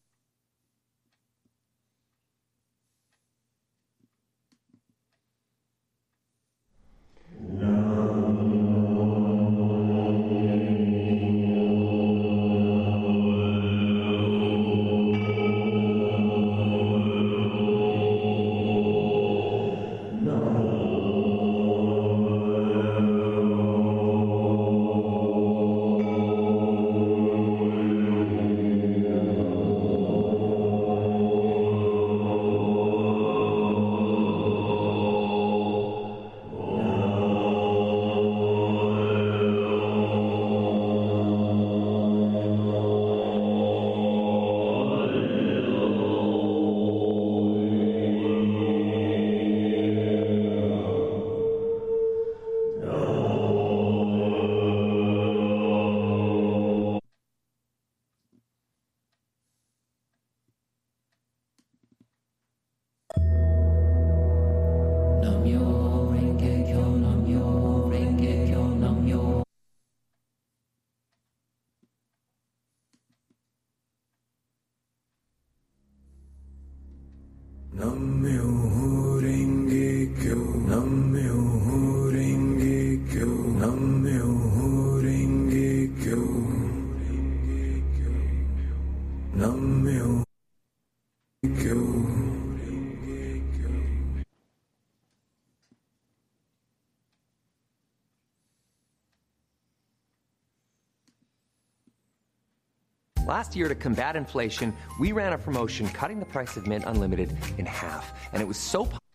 Last year, to combat inflation, we ran a promotion cutting the price of Mint Unlimited in half. And it was so popular.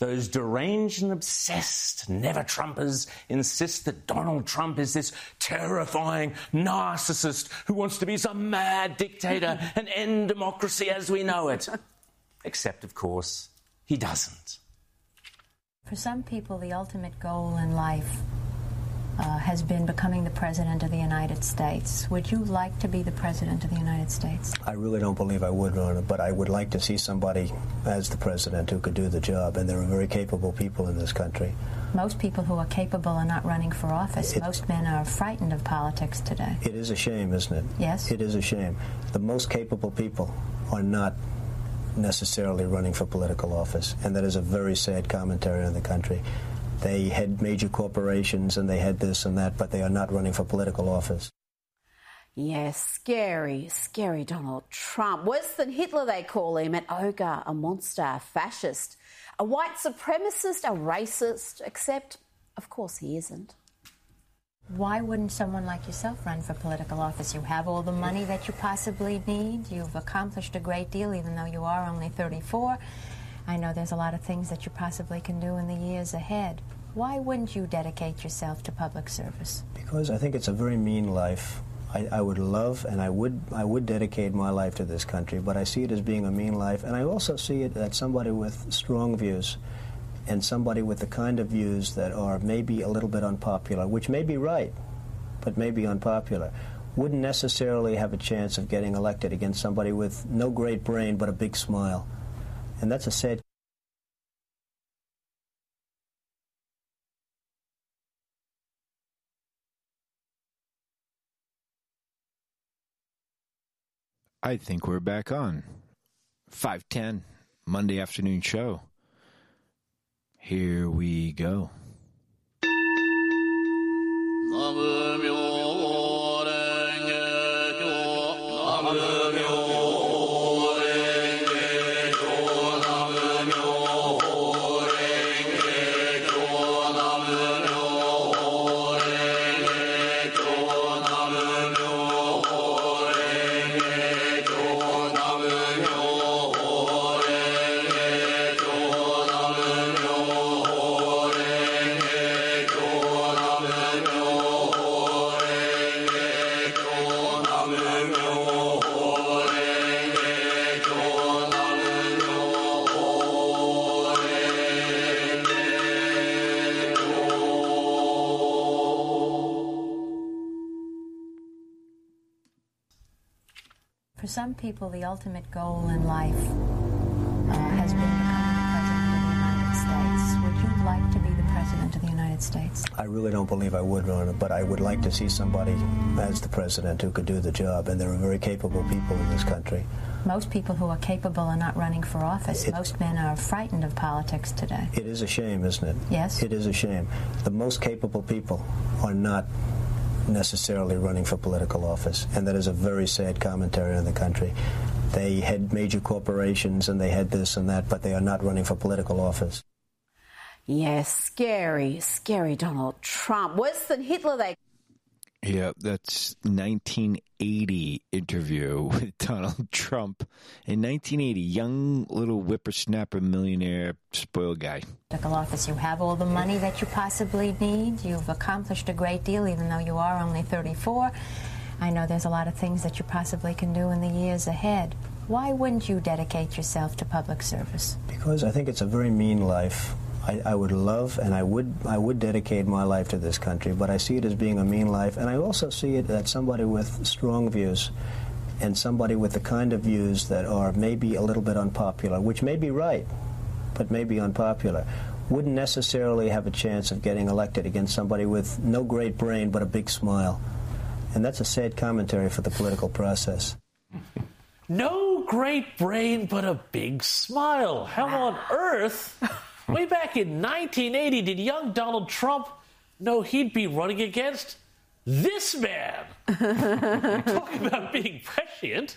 Those deranged and obsessed never-Trumpers insist that Donald Trump is this terrifying narcissist who wants to be some mad dictator and end democracy as we know it. Except, of course, he doesn't. For some people, the ultimate goal in life has been becoming the President of the United States. Would you like to be the President of the United States? I really don't believe I would, Ronna, but I would like to see somebody as the President who could do the job, and there are very capable people in this country. Most people who are capable are not running for office. Most men are frightened of politics today. It is a shame, isn't it? Yes. It is a shame. The most capable people are not necessarily running for political office, and that is a very sad commentary on the country. They had major corporations and they had this and that, but they are not running for political office. Yes, scary, scary Donald Trump. Worse than Hitler, they call him, an ogre, a monster, a fascist, a white supremacist, a racist, except, of course, he isn't. Why wouldn't someone like yourself run for political office? You have all the money that you possibly need. You've accomplished a great deal, even though you are only 34. I know there's a lot of things that you possibly can do in the years ahead. Why wouldn't you dedicate yourself to public service? Because I think it's a very mean life. I would love and I would dedicate my life to this country, but I see it as being a mean life, and I also see it as somebody with strong views and somebody with the kind of views that are maybe a little bit unpopular, which may be right, but may be unpopular, wouldn't necessarily have a chance of getting elected against somebody with no great brain but a big smile. And that's a sad. I think we're back on 5:10 Monday afternoon show. Here we go. For some people, the ultimate goal in life has been becoming the President of the United States. Would you like to be the President of the United States? I really don't believe I would, Ronna, but I would like to see somebody as the President who could do the job, and there are very capable people in this country. Most people who are capable are not running for office. Most men are frightened of politics today. It is a shame, isn't it? Yes. It is a shame. The most capable people are not necessarily running for political office, and that is a very sad commentary on the country. They had major corporations and they had this and that, but they are not running for political office. Yes, scary, scary Donald Trump. Worse than Hitler, they... Yeah, that's 1980 interview with Donald Trump. In 1980, young little whippersnapper, millionaire, spoiled guy. Political office. You have all the money that you possibly need. You've accomplished a great deal, even though you are only 34. I know there's a lot of things that you possibly can do in the years ahead. Why wouldn't you dedicate yourself to public service? Because I think it's a very mean life. I would love and I would dedicate my life to this country, but I see it as being a mean life, and I also see it as somebody with strong views and somebody with the kind of views that are maybe a little bit unpopular, which may be right, but may be unpopular, wouldn't necessarily have a chance of getting elected against somebody with no great brain but a big smile. And that's a sad commentary for the political process. No great brain but a big smile. How on earth? Way back in 1980, did young Donald Trump know he'd be running against this man? Talk about being prescient.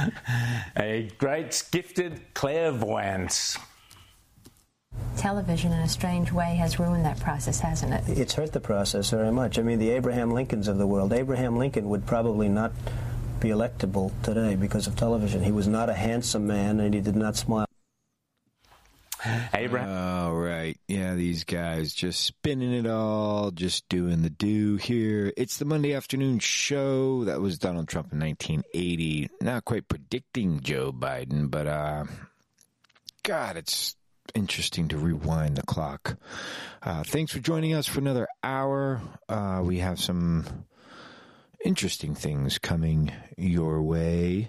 A great gifted clairvoyance. Television, in a strange way, has ruined that process, hasn't it? It's hurt the process very much. I mean, the Abraham Lincolns of the world. Abraham Lincoln would probably not be electable today because of television. He was not a handsome man, and he did not smile. Hey, Brad. All right. Yeah, these guys just spinning it all, just doing the do here. It's the Monday afternoon show. That was Donald Trump in 1980. Not quite predicting Joe Biden, but, God, it's interesting to rewind the clock. Thanks for joining us for another hour. We have some interesting things coming your way.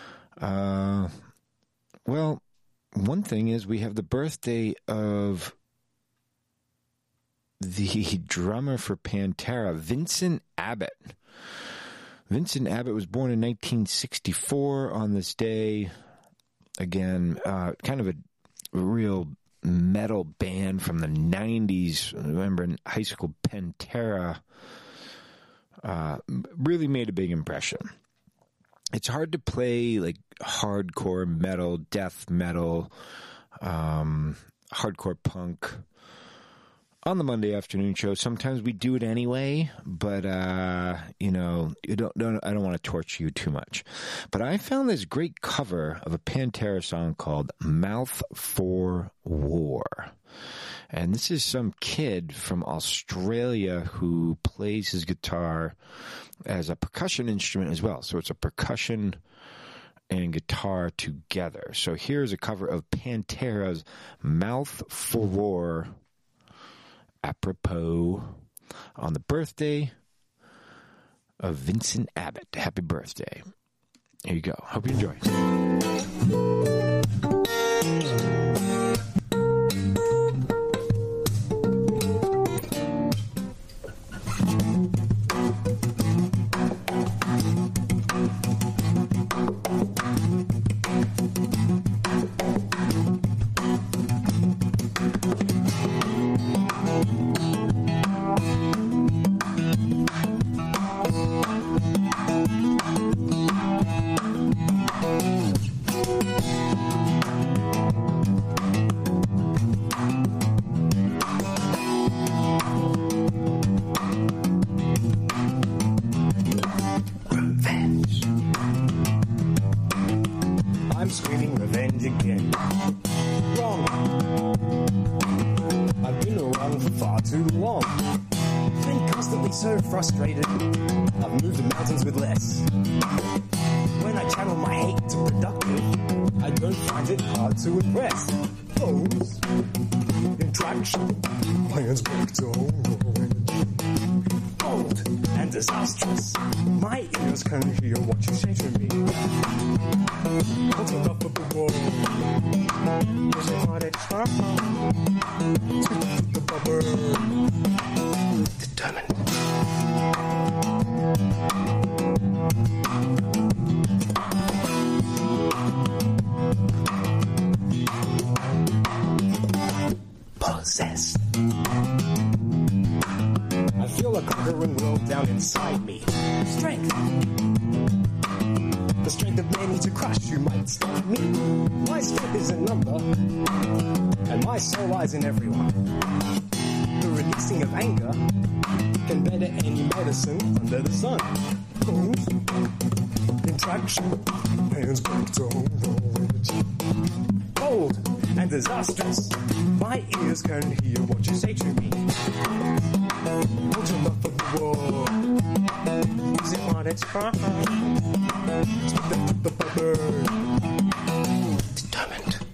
Well, one thing is we have the birthday of the drummer for Pantera, Vincent Abbott. Vincent Abbott was born in 1964 on this day. Again, kind of a real metal band from the 90s. I remember in high school, Pantera really made a big impression. It's hard to play like hardcore metal, death metal, hardcore punk on the Monday afternoon show. Sometimes we do it anyway, but you know, I don't want to torture you too much. But I found this great cover of a Pantera song called "Mouth for War." And this is some kid from Australia who plays his guitar as a percussion instrument as well. So it's a percussion and guitar together. So here's a cover of Pantera's "Mouth for War," apropos on the birthday of Vincent Abbott. Happy birthday. Here you go. Hope you enjoy. I'm screaming revenge again. Wrong. I've been around for far too long. Been constantly so frustrated. I've moved the mountains with less. When I channel my hate to productive, I don't find it hard to impress. Foes, intraction, plans back to home. Bold and disastrous. My ears can hear what you say to me. What's enough of the war? Is it what it's from? The bubble. Determined. Possessed. I feel a conquering will down inside me. Strength. The strength of many to crush you might stop me. My strength is in number, and my soul lies in everyone. The releasing of anger can better any medicine under the sun. Bones, intraction, hands back to home. Bold and disastrous, my ears can hear what you say to me. What's enough of the war? Is it what it's from? The bird. Determined.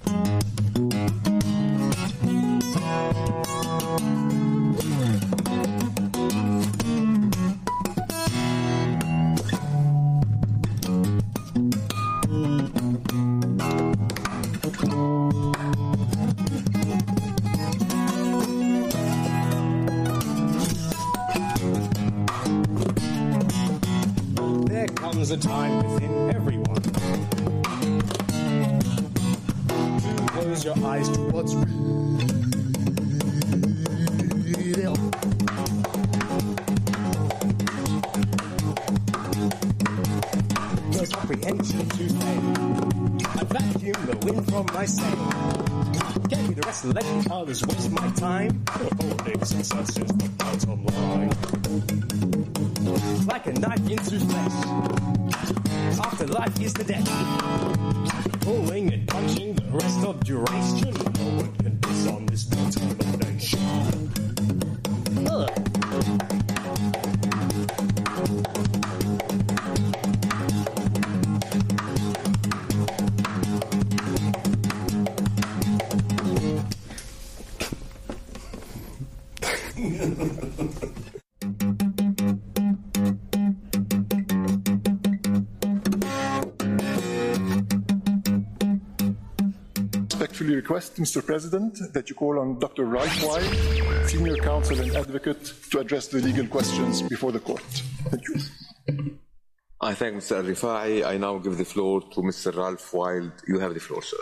There comes a time within everyone to close your eyes to what's real. There's apprehension to fade. I vacuum the wind from my sail. Get me the rest of the others waste my time. Holding success is the bottom line. Like a knife into flesh. After life is the death. Pulling and punching the rest of duration. No one can this determination. Respectfully request, Mr. President, that you call on Dr. Ralph Wilde, Senior Counsel and Advocate, to address the legal questions before the court. Thank you. I thank Mr. Al-Rifai. I now give the floor to Mr. Ralph Wilde. You have the floor, sir.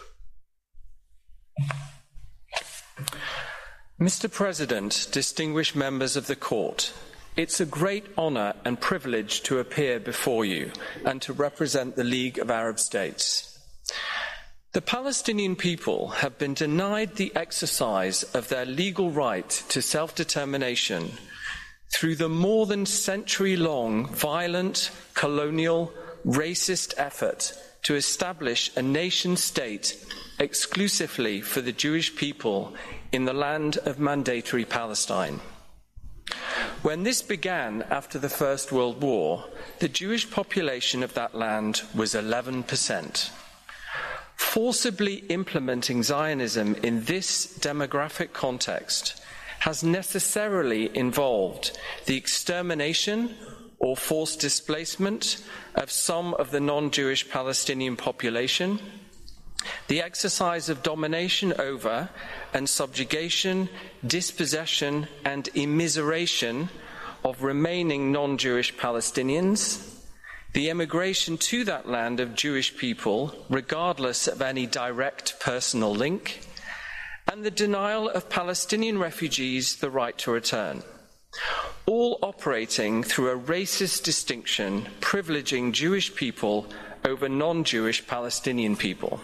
Mr. President, distinguished members of the court, it's a great honour and privilege to appear before you and to represent the League of Arab States. The Palestinian people have been denied the exercise of their legal right to self-determination through the more than century-long violent, colonial, racist effort to establish a nation-state exclusively for the Jewish people in the land of mandatory Palestine. When this began after the First World War, the Jewish population of that land was 11%. Forcibly implementing Zionism in this demographic context has necessarily involved the extermination or forced displacement of some of the non-Jewish Palestinian population, the exercise of domination over and subjugation, dispossession and immiseration of remaining non-Jewish Palestinians, the immigration to that land of Jewish people, regardless of any direct personal link, and the denial of Palestinian refugees the right to return, all operating through a racist distinction privileging Jewish people over non-Jewish Palestinian people.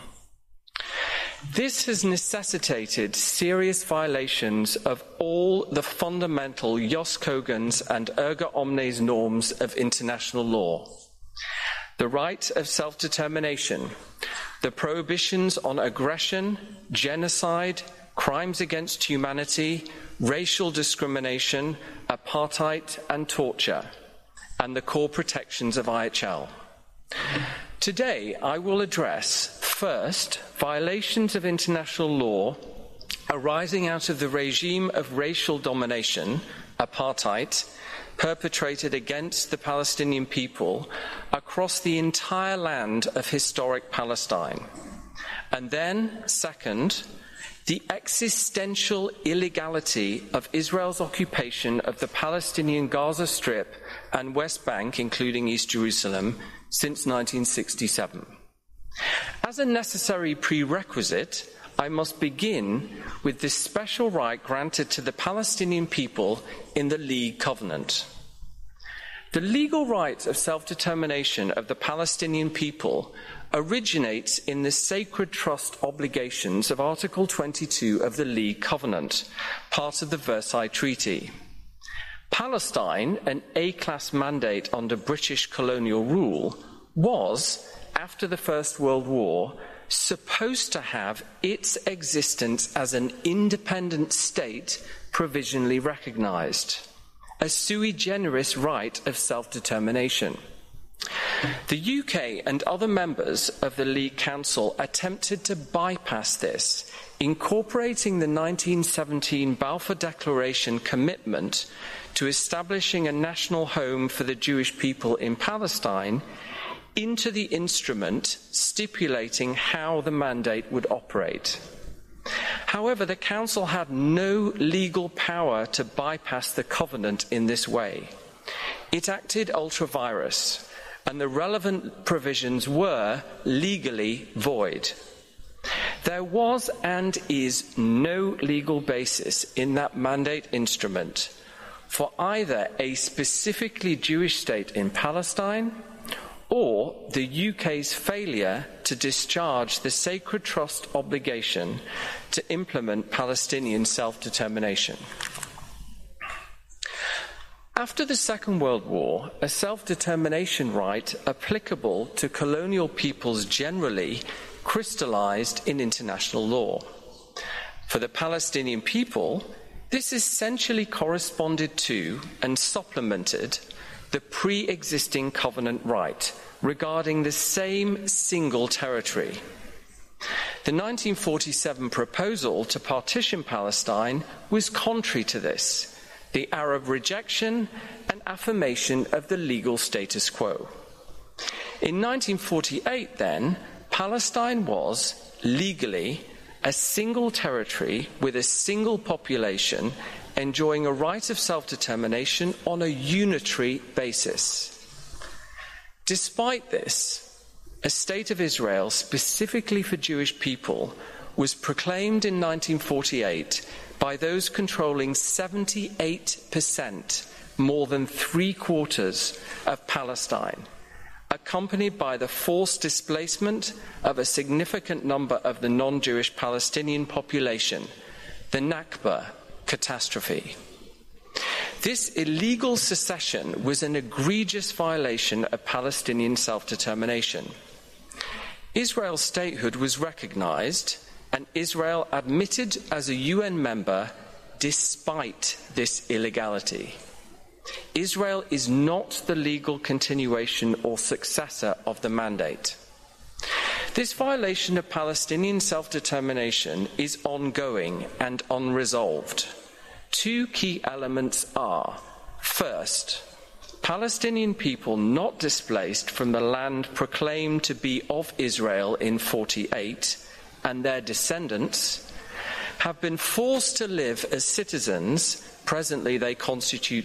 This has necessitated serious violations of all the fundamental Jos Kogan's and erga omnes norms of international law. The right of self-determination, the prohibitions on aggression, genocide, crimes against humanity, racial discrimination, apartheid and torture, and the core protections of IHL. Today, I will address, first, violations of international law arising out of the regime of racial domination, apartheid, perpetrated against the Palestinian people across the entire land of historic Palestine. And then, second, the existential illegality of Israel's occupation of the Palestinian Gaza Strip and West Bank, including East Jerusalem, since 1967. As a necessary prerequisite, I must begin with this special right granted to the Palestinian people in the League Covenant. The legal right of self-determination of the Palestinian people originates in the sacred trust obligations of Article 22 of the League Covenant, part of the Versailles Treaty. Palestine, an A-class mandate under British colonial rule, was, after the First World War, supposed to have its existence as an independent state provisionally recognised, a sui generis right of self-determination. The UK and other members of the League Council attempted to bypass this, incorporating the 1917 Balfour Declaration commitment to establishing a national home for the Jewish people in Palestine into the instrument stipulating how the mandate would operate. However, the Council had no legal power to bypass the covenant in this way. It acted ultra vires, and the relevant provisions were legally void. There was and is no legal basis in that mandate instrument for either a specifically Jewish state in Palestine or the UK's failure to discharge the sacred trust obligation to implement Palestinian self-determination. After the Second World War, a self-determination right applicable to colonial peoples generally crystallized in international law. For the Palestinian people, this essentially corresponded to and supplemented the pre-existing covenant right regarding the same single territory. The 1947 proposal to partition Palestine was contrary to this, the Arab rejection and affirmation of the legal status quo. In 1948, then, Palestine was, legally, a single territory with a single population enjoying a right of self-determination on a unitary basis. Despite this, a state of Israel specifically for Jewish people was proclaimed in 1948 by those controlling 78%, more than 3/4 of Palestine, accompanied by the forced displacement of a significant number of the non-Jewish Palestinian population, the Nakba catastrophe. This illegal secession was an egregious violation of Palestinian self-determination. Israel's statehood was recognized, and Israel admitted as a UN member despite this illegality. Israel is not the legal continuation or successor of the mandate. This violation of Palestinian self-determination is ongoing and unresolved. Two key elements are, first, Palestinian people not displaced from the land proclaimed to be of Israel in 1948 and their descendants have been forced to live as citizens, presently they constitute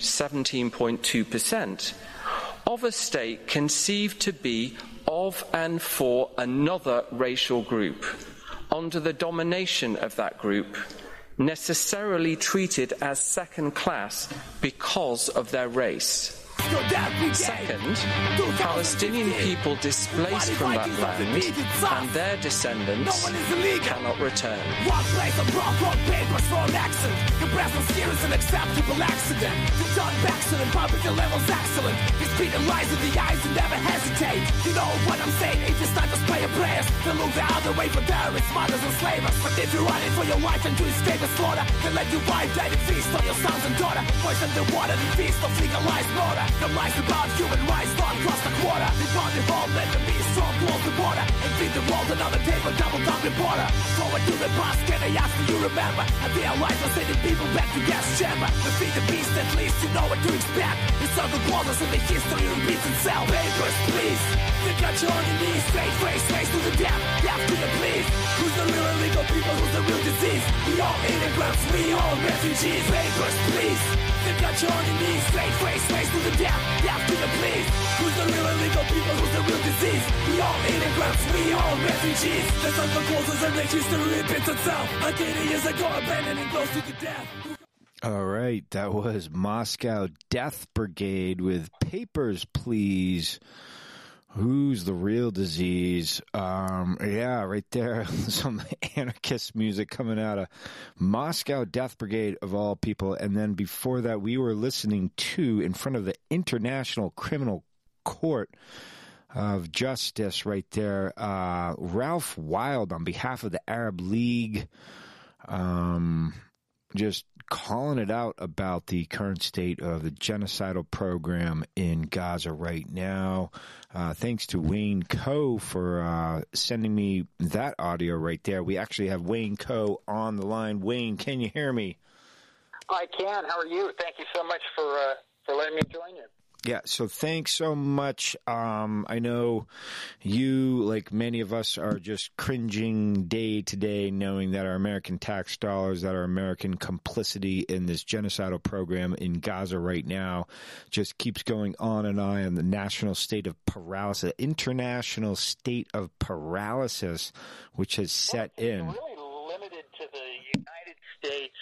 17.2%, of a state conceived to be of and for another racial group, under the domination of that group, necessarily treated as second class because of their race. Second, Palestinian people displaced from that land and their descendants cannot return. One place of block on papers for an accent. The breath of skill is an acceptable accident. The done Baxter and public level's excellent. His speed and lies in the eyes and never hesitate. You know what I'm saying? If you start to spray your prayers, then look the other way for terrorists, mothers and slavers. But if you're running for your life and to escape the slaughter, then let your wife die and feast on your sons and daughter. Poison the water and feast of legalized murder. The lies about human rights don't cross the quarter. They found the home, let them be strong, close the border. And feed the world another table, double down reporter. Forward to the past, can I ask you remember? And they are life of sending people back to gas chamber. Defeat the beast, at least you know what to expect. The circle closes and the history repeats itself. Papers, please. Think got you on your knees, straight face to the death. Death to the please. Who's the real illegal people, who's the real disease? We all immigrants, we all refugees. Papers, please. Think got you on your knees, straight face to the death. Death to the please. Who's the real illegal people, who's the real disease? We all immigrants, we all refugees. The circle closes and the history repeats itself. Like 80 years ago, abandoning close to the death. All right, that was Moscow Death Brigade with Papers, Please. Who's the real disease? Yeah, right there. Some anarchist music coming out of Moscow Death Brigade of all people. And then before that, we were listening to, in front of the International Criminal Court of Justice right there, Ralph Wild on behalf of the Arab League, just calling it out about the current state of the genocidal program in Gaza right now. Thanks to Wayne Coe for sending me that audio right there. We actually have Wayne Coe on the line. Wayne, can you hear me? I can. How are you? Thank you so much for letting me join you. Yeah, so thanks so much. I know you, like many of us, are just cringing day to day knowing that our American tax dollars, that our American complicity in this genocidal program in Gaza right now just keeps going on and on, and the national state of paralysis, international state of paralysis, which has set in. It's really limited to the United States,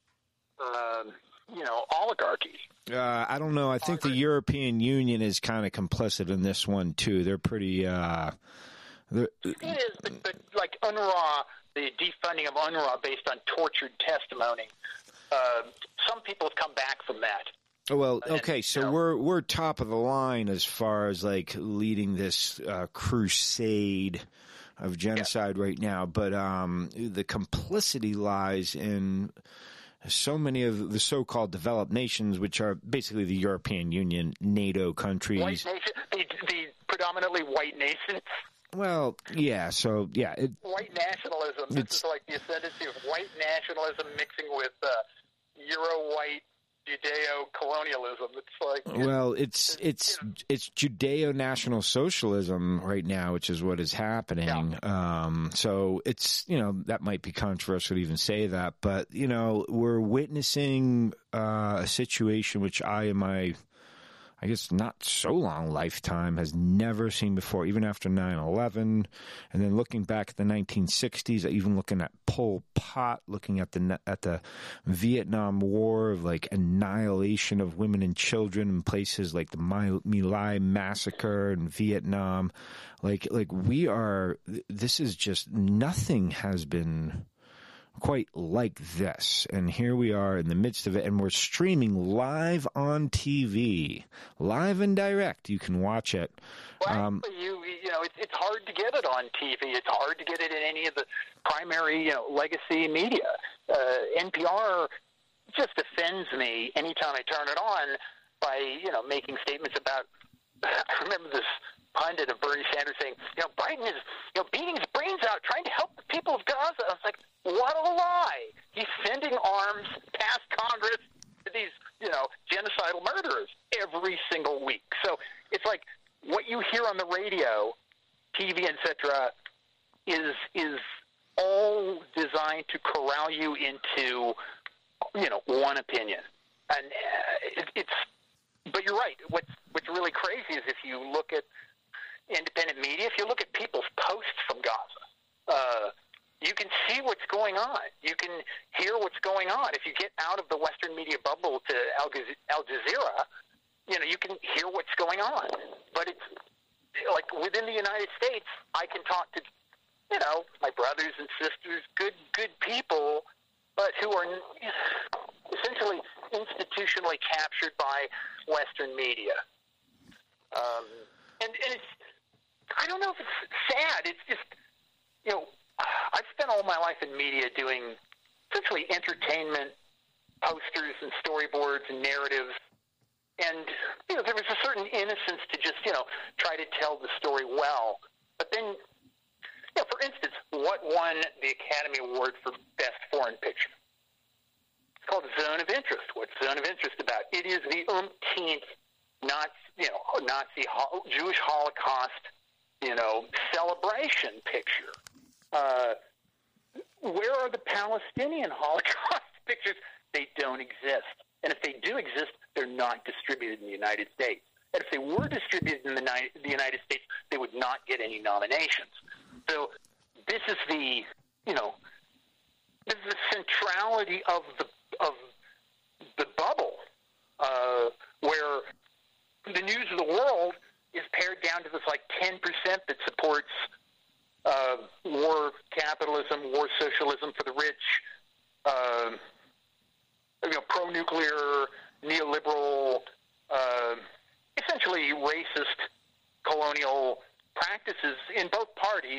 oligarchy. I don't know. I think the European Union is kind of complicit in this one, too. They're pretty... It is, but like UNRWA, the defunding of UNRWA based on tortured testimony, some people have come back from that. Well, okay, so we're top of the line as far as, like, leading this crusade of genocide right now, but the complicity lies in so many of the so-called developed nations, which are basically the European Union, NATO countries. White nation, the predominantly white nations. Well, yeah, so, yeah. White nationalism. This is like the ascendancy of white nationalism mixing with Euro-white Judeo-colonialism. It's like... Well, it's Judeo-National Socialism right now, which is what is happening. Yeah. So it's, that might be controversial to even say that, but, we're witnessing a situation which I guess not so long lifetime has never seen before, even after 9/11. And then looking back at the 1960s, even looking at Pol Pot, looking at the Vietnam War of like annihilation of women and children in places like the My Lai massacre in Vietnam. This is just, nothing has been quite like this, and here we are in the midst of it, and we're streaming live on TV, live and direct. You can watch it. Well, it's hard to get it on TV. It's hard to get it in any of the primary, legacy media. NPR just offends me anytime I turn it on by, making statements about. I remember this pundit of Bernie Sanders saying, Biden is, beating his brains out trying to help the people of Gaza. I was like, what a lie. He's sending arms past Congress to these, genocidal murderers every single week. So it's like what you hear on the radio, TV, etc., is all designed to corral you into, one opinion. And but you're right. What's really crazy is if you look at independent media, if you look at people's posts from Gaza, you can see what's going on. You can hear what's going on. If you get out of the Western media bubble to Al Jazeera, you can hear what's going on. But it's like within the United States, I can talk to, my brothers and sisters, good people, but who are essentially institutionally captured by Western media. And it's, I don't know if it's sad. It's just, I've spent all my life in media doing essentially entertainment posters and storyboards and narratives. And, there was a certain innocence to just, try to tell the story well. But then, for instance, what won the Academy Award for Best Foreign Picture? It's called Zone of Interest. What's Zone of Interest about? It is the umpteenth Nazi Jewish Holocaust, celebration picture. Where are the Palestinian Holocaust pictures? They don't exist. And if they do exist, they're not distributed in the United States. And if they were distributed in the United States, they would not get any nominations. So this is the centrality of the bubble, where the news of the world is pared down to this 10% that supports war capitalism, war socialism for the rich, pro-nuclear, neoliberal, essentially racist colonial practices in both parties,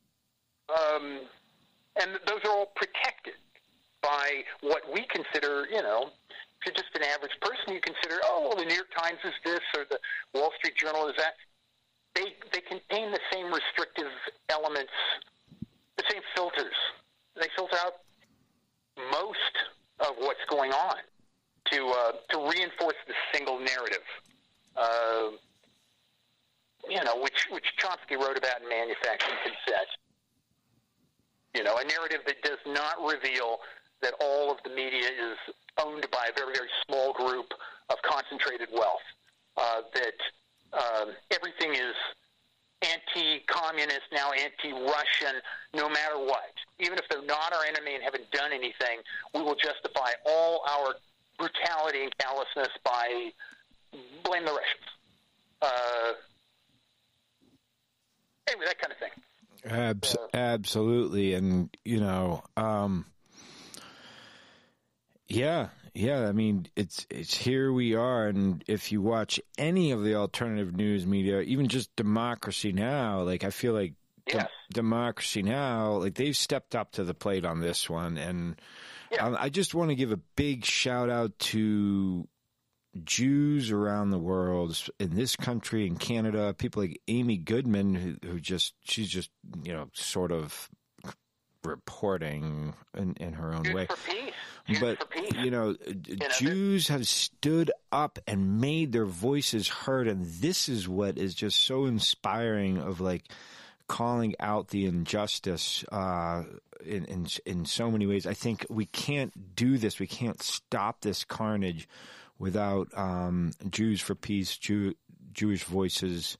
and those are all protected by what we consider, if you're just an average person, you consider, the New York Times is this or the Wall Street Journal is that. They contain the same restrictive elements, the same filters. They filter out most of what's going on to reinforce the single narrative, which Chomsky wrote about in Manufacturing Consent. A narrative that does not reveal that all of the media is owned by a very, very small group of concentrated wealth, that everything is anti-communist, now anti-Russian, no matter what. Even if they're not our enemy and haven't done anything, we will justify all our brutality and callousness by blame the Russians. Anyway, that kind of thing. Absolutely. And, yeah. I mean, it's here we are. And if you watch any of the alternative news media, even just Democracy Now!, I feel like Democracy Now!, like, they've stepped up to the plate on this one, and I just want to give a big shout out to Jews around the world, in this country, in Canada, people like Amy Goodman, she's just, sort of reporting in her own way. But, Jews have stood up and made their voices heard, and this is what is just so inspiring of, like, calling out the injustice in so many ways. I think we can't do this. We can't stop this carnage without Jews for Peace, Jewish voices.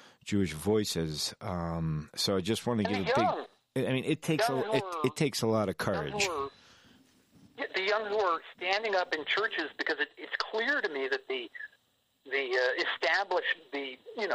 So I just want to give a big. I mean, it takes a lot of courage. The young who are standing up in churches, because it's clear to me that the established, it's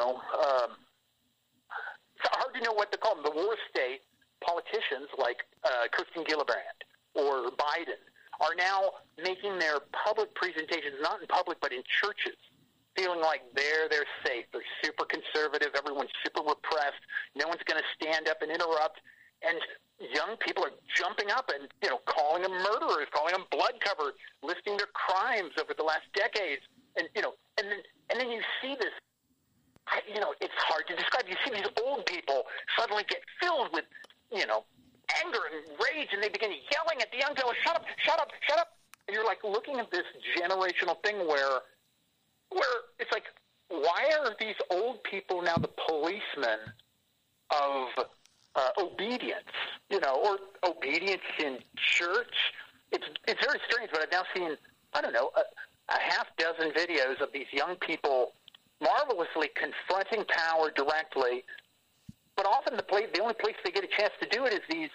hard to know what to call them, the war state politicians like Kirsten Gillibrand or Biden are now making their public presentations, not in public, but in churches, feeling like they're safe. They're super conservative. Everyone's super repressed. No one's going to stand up and interrupt. And young people are jumping up and, calling them murderers, calling them blood covered, listing their crimes over the last decades. And, and then you see this, it's hard to describe. You see these old people suddenly get filled with, anger and rage, and they begin yelling at the young people, shut up, shut up, shut up. And you're like looking at this generational thing where it's like, why are these old people now the policemen of obedience, or obedience in church? It's very strange, but I've now seen, I don't know, a half dozen videos of these young people marvelously confronting power directly, but often the only place they get a chance to do it is these.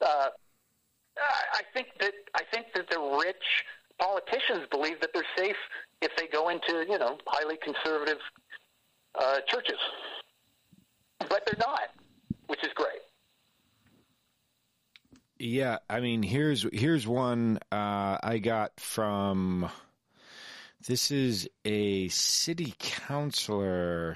I think that the rich politicians believe that they're safe if they go into highly conservative churches, but they're not, which is great. Yeah, I mean, here's one I got from. This is a city councilor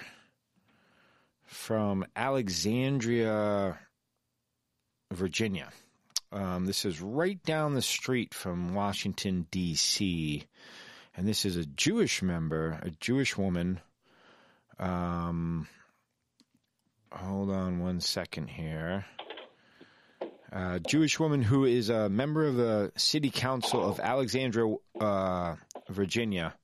from Alexandria, Virginia. This is right down the street from Washington, D.C., and this is a Jewish member, a Jewish woman. Hold on one second here. Jewish woman who is a member of the City Council of Alexandria, Virginia.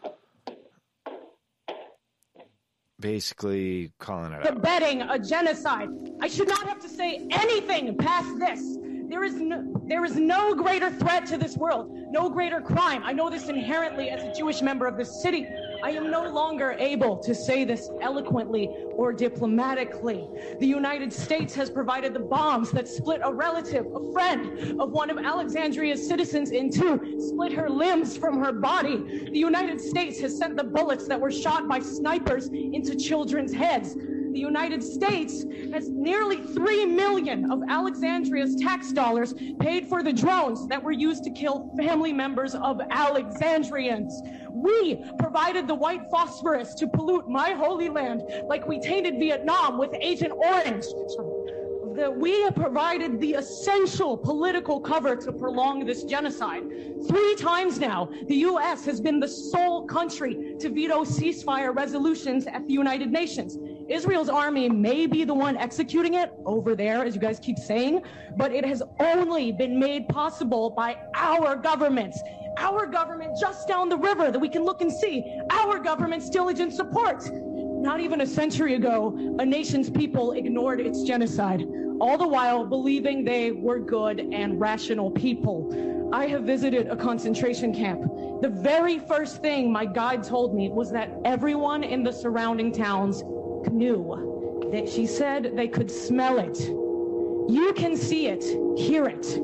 Basically calling it out. Abetting a genocide. I should not have to say anything past this. There is no greater threat to this world, no greater crime. I know this inherently as a Jewish member of this city. I am no longer able to say this eloquently or diplomatically. The United States has provided the bombs that split a relative, a friend of one of Alexandria's citizens in two, split her limbs from her body. The United States has sent the bullets that were shot by snipers into children's heads. The United States has nearly 3 million of Alexandria's tax dollars paid for the drones that were used to kill family members of Alexandrians. We provided the white phosphorus to pollute my holy land like we tainted Vietnam with Agent Orange. We have provided the essential political cover to prolong this genocide. 3 times now, the U.S. has been the sole country to veto ceasefire resolutions at the United Nations. Israel's army may be the one executing it over there, as you guys keep saying, but it has only been made possible by our government. Our government just down the river that we can look and see. Our government's diligent support. Not even a century ago, a nation's people ignored its genocide, all the while believing they were good and rational people. I have visited a concentration camp. The very first thing my guide told me was that everyone in the surrounding towns knew. That she said they could smell it. You can see it, hear it.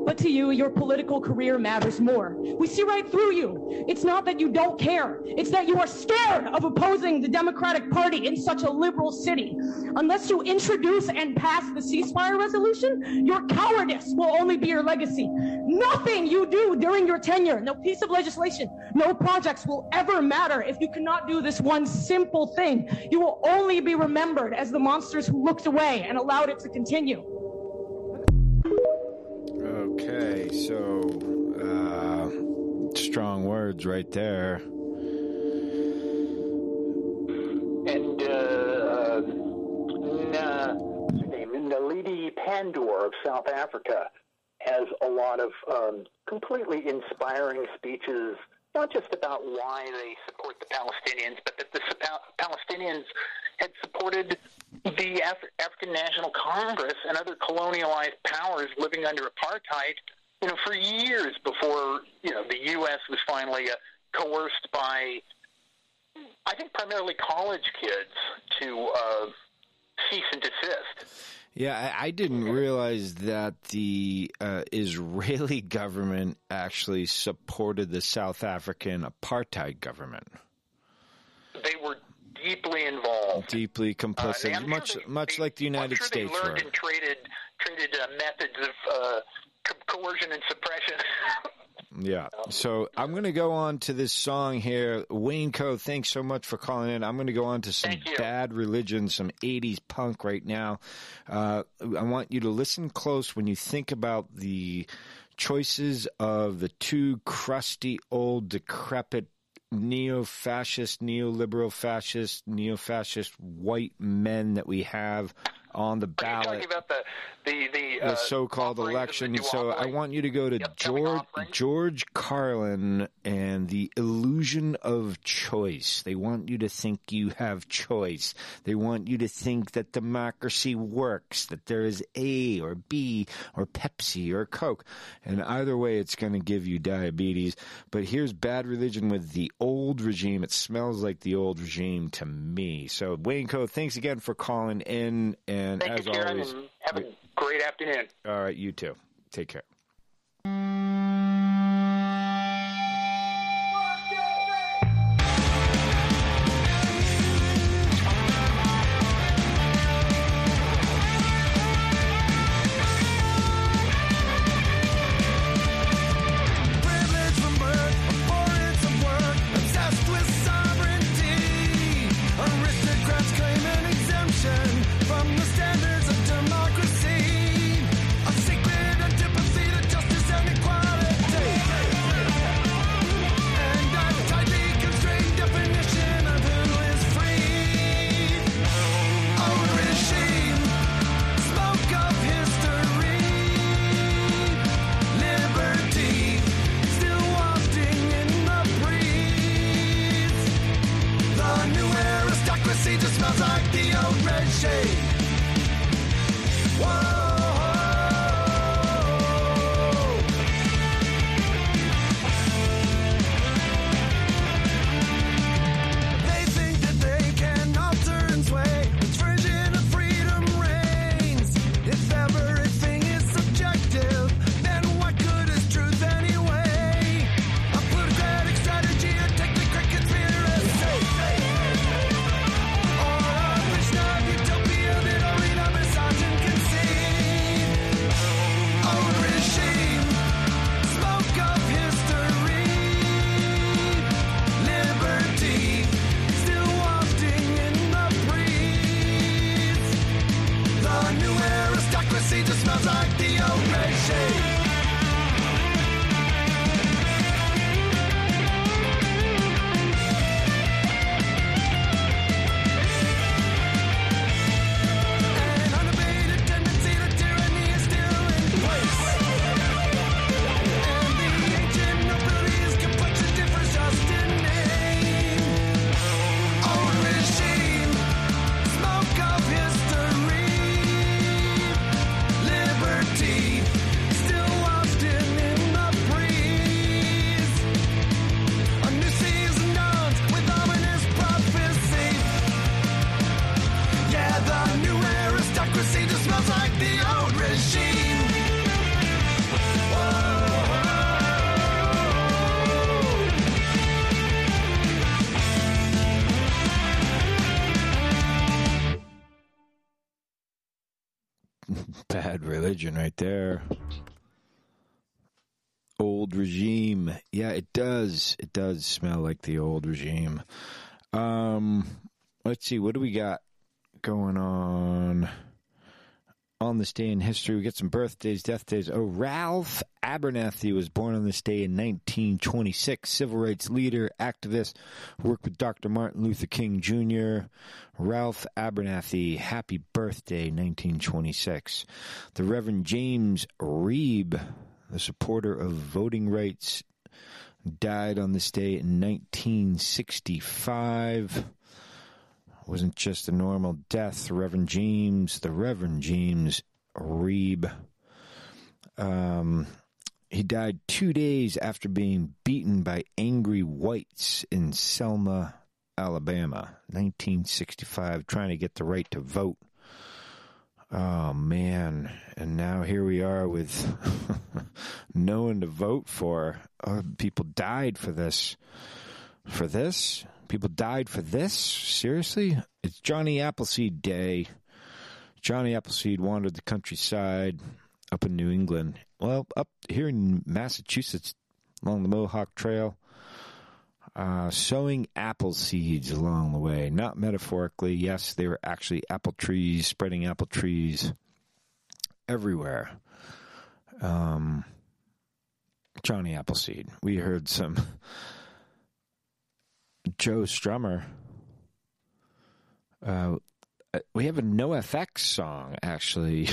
But to you, your political career matters more. We see right through you. It's not that you don't care. It's that you are scared of opposing the Democratic Party in such a liberal city. Unless you introduce and pass the ceasefire resolution, your cowardice will only be your legacy. Nothing you do during your tenure, no piece of legislation, no projects will ever matter if you cannot do this one simple thing. You will only be remembered as the monsters who looked away and allowed it to continue. Okay, so strong words right there. And Naledi Pandor of South Africa has a lot of completely inspiring speeches, not just about why they support the Palestinians, but that the Palestinians had supported the African National Congress and other colonialized powers living under apartheid, for years before, the U.S. was finally coerced by, I think, primarily college kids to cease and desist. Yeah, I didn't realize that the Israeli government actually supported the South African apartheid government. They were deeply involved, deeply complicit, much like the United States were. were. And traded methods of coercion and suppression. Yeah. So I'm going to go on to this song here. Wayne Coe, thanks so much for calling in. I'm going to go on to some Bad Religion, some 80s punk right now. I want you to listen close when you think about the choices of the two crusty, old, decrepit, neo-fascist, neoliberal fascist, neo-fascist white men that we have on the ballot. Are you talking about the so-called election. So I want you to go to George Carlin and the illusion of choice. They want you to think you have choice. They want you to think that democracy works, that there is A or B or Pepsi or Coke. And either way, it's going to give you diabetes. But here's Bad Religion with the old regime. It smells like the old regime to me. So Wayne Coe, thanks again for calling in. And Thank as you, Karen, always, and have a great afternoon. All right, you too. Take care. From the standards of democracy, a secret antipathy to justice and equality, and a tightly constrained definition of who is free. A regime, smoke of history, liberty, still wafting in the breeze. The new aristocracy just smells like the old regime. They think that they can alter and sway. Its version of freedom reigns. If everything is subjective, then what good is truth anyway? A plutocratic strategy to take the cricket conspiracy. Or a Vishnu utopia that only the misogyn can see. A regime, smoke of history, liberty, still wafting in the breeze. The new aristocracy just smells like the old regime. An unabated tendency to tyranny is still in place. And the ancient nobility's complexion differs just in name. Old regime, smoke of history, liberty, still wafting in the breeze. A new season dawns with ominous prophecy. Yeah, the new aristocracy just smells like the old regime. Whoa. bad religion right there. Old regime. Yeah, it does. It does smell like the old regime. Let's see. What do we got going on this day in history? We get some birthdays, death days. Oh, Ralph Abernathy was born on this day in 1926. Civil rights leader, activist, worked with Dr. Martin Luther King Jr. Ralph Abernathy, happy birthday, 1926. The Reverend James Reeb, the supporter of voting rights, died on this day in 1965. Wasn't just a normal death. The Reverend James Reeb. He died 2 days after being beaten by angry whites in Selma, Alabama, 1965, trying to get the right to vote. Oh, man. And now here we are with no one to vote for. People died for this. For this? People died for this? Seriously? It's Johnny Appleseed Day. Johnny Appleseed wandered the countryside up in New England. Well, up here in Massachusetts, along the Mohawk Trail, sowing apple seeds along the way. Not metaphorically. Yes, they were actually apple trees, spreading apple trees everywhere. Johnny Appleseed. We heard some Joe Strummer. We have a NoFX song, actually,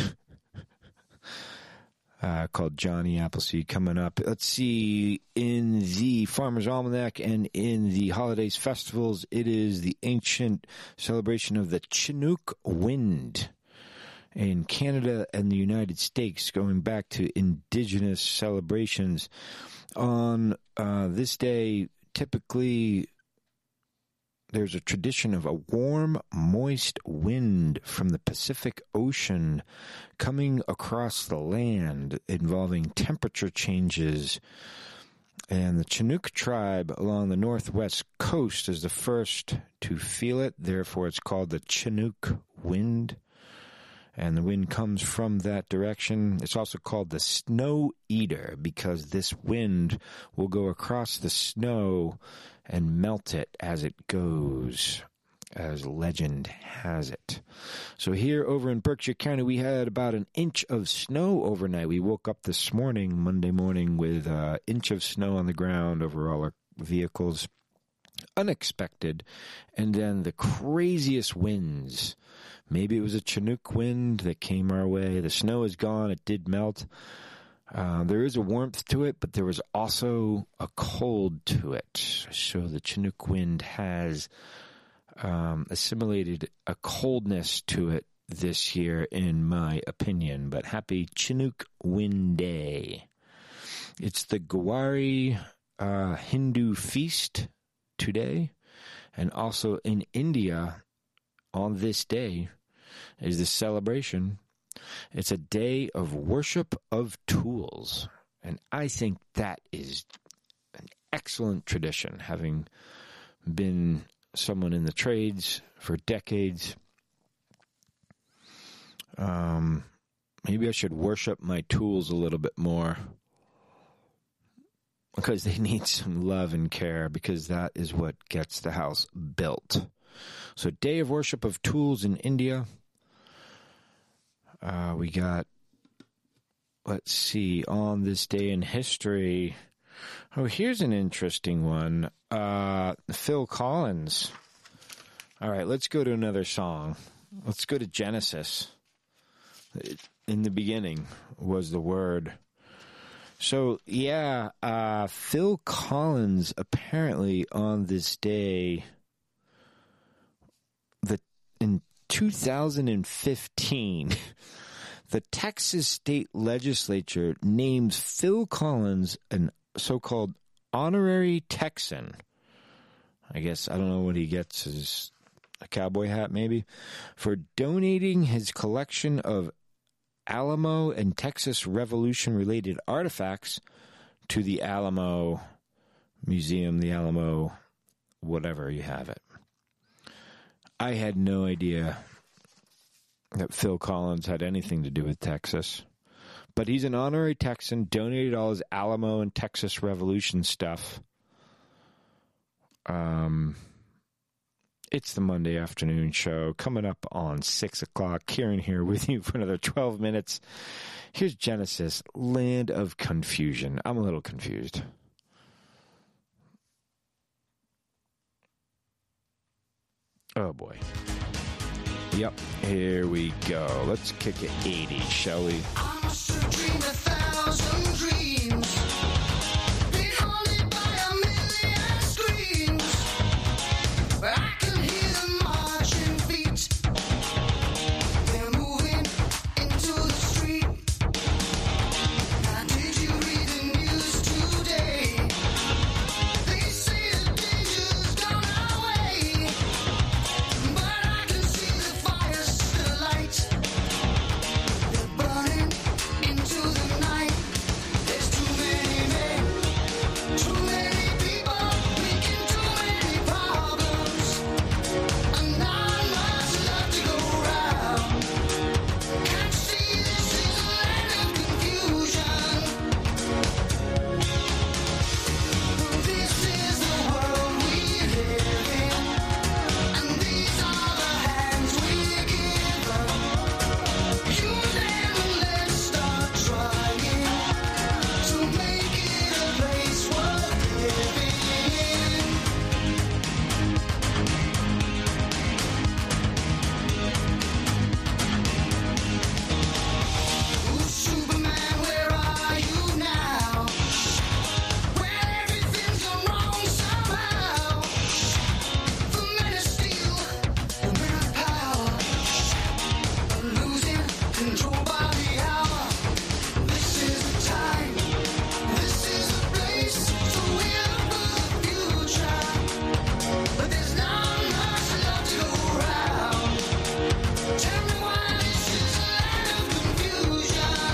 called Johnny Appleseed coming up. Let's see, in the Farmer's Almanac and in the holidays, festivals, it is the ancient celebration of the Chinook Wind in Canada and the United States, going back to indigenous celebrations. On this day, typically, there's a tradition of a warm, moist wind from the Pacific Ocean coming across the land, involving temperature changes. And the Chinook tribe along the northwest coast is the first to feel it. Therefore, it's called the Chinook wind. And the wind comes from that direction. It's also called the Snow Eater because this wind will go across the snow and melt it as it goes, as legend has it. So here over in Berkshire County, we had about an inch of snow overnight. We woke up this morning, Monday morning, with an inch of snow on the ground over all our vehicles. Unexpected. And then the craziest winds. Maybe it was a Chinook wind that came our way. The snow is gone. It did melt. There is a warmth to it, but there was also a cold to it. So the Chinook wind has assimilated a coldness to it this year, in my opinion. But happy Chinook Wind Day. It's the Gowari Hindu feast today. And also in India, on this day, is the celebration. It's a day of worship of tools. And I think that is an excellent tradition, having been someone in the trades for decades. Maybe I should worship my tools a little bit more, because they need some love and care, because that is what gets the house built. So, day of worship of tools in India. We got, let's see, on this day in history. Oh, here's an interesting one. Phil Collins. All right, let's go to another song. Let's go to Genesis. In the beginning was the Word. So, yeah, Phil Collins apparently on this day, in 2015, the Texas state legislature names Phil Collins an so-called honorary Texan. I guess, I don't know what he gets, as a cowboy hat maybe, for donating his collection of Alamo and Texas Revolution-related artifacts to the Alamo Museum, the Alamo, whatever you have it. I had no idea that Phil Collins had anything to do with Texas. But he's an honorary Texan, donated all his Alamo and Texas Revolution stuff. It's the Monday afternoon show coming up on 6 o'clock. Kieran here with you for another 12 minutes. Here's Genesis, Land of Confusion. I'm a little confused. Oh, boy. Yep, here we go. Let's kick it 80, shall we? I must have dreamed 1,000 dreams, been haunted by 1,000,000 screams, but I can hear them marching feet. They're moving into the street. Now, did you read the news today? They say the danger's gone our way, but I can see the fire still light. They're burning into the night. There's too many men, too many people, making too many problems, and not much left to go round. Can't see this is a land of confusion. This is the world we live in, and these are the hands we give them. Use them and let's start trying to make it a place worth living in. Ooh, Superman, where are you now? When everything's gone wrong somehow. The men of steel, the men of power, are losing control by the hour. This is the time, this is the place, so we look for the future. But there's not much left to go round. Tell me why this is a land of confusion.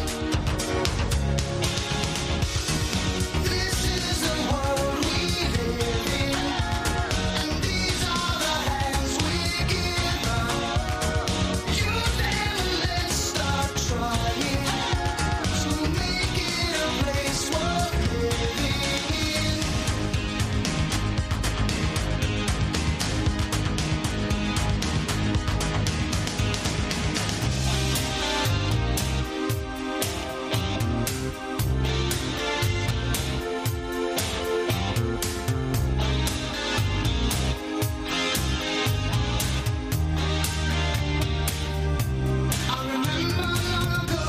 This is the world we live in, and these are the hands we give them. Use them and let's start trying to make it a place worth living in. I remember long ago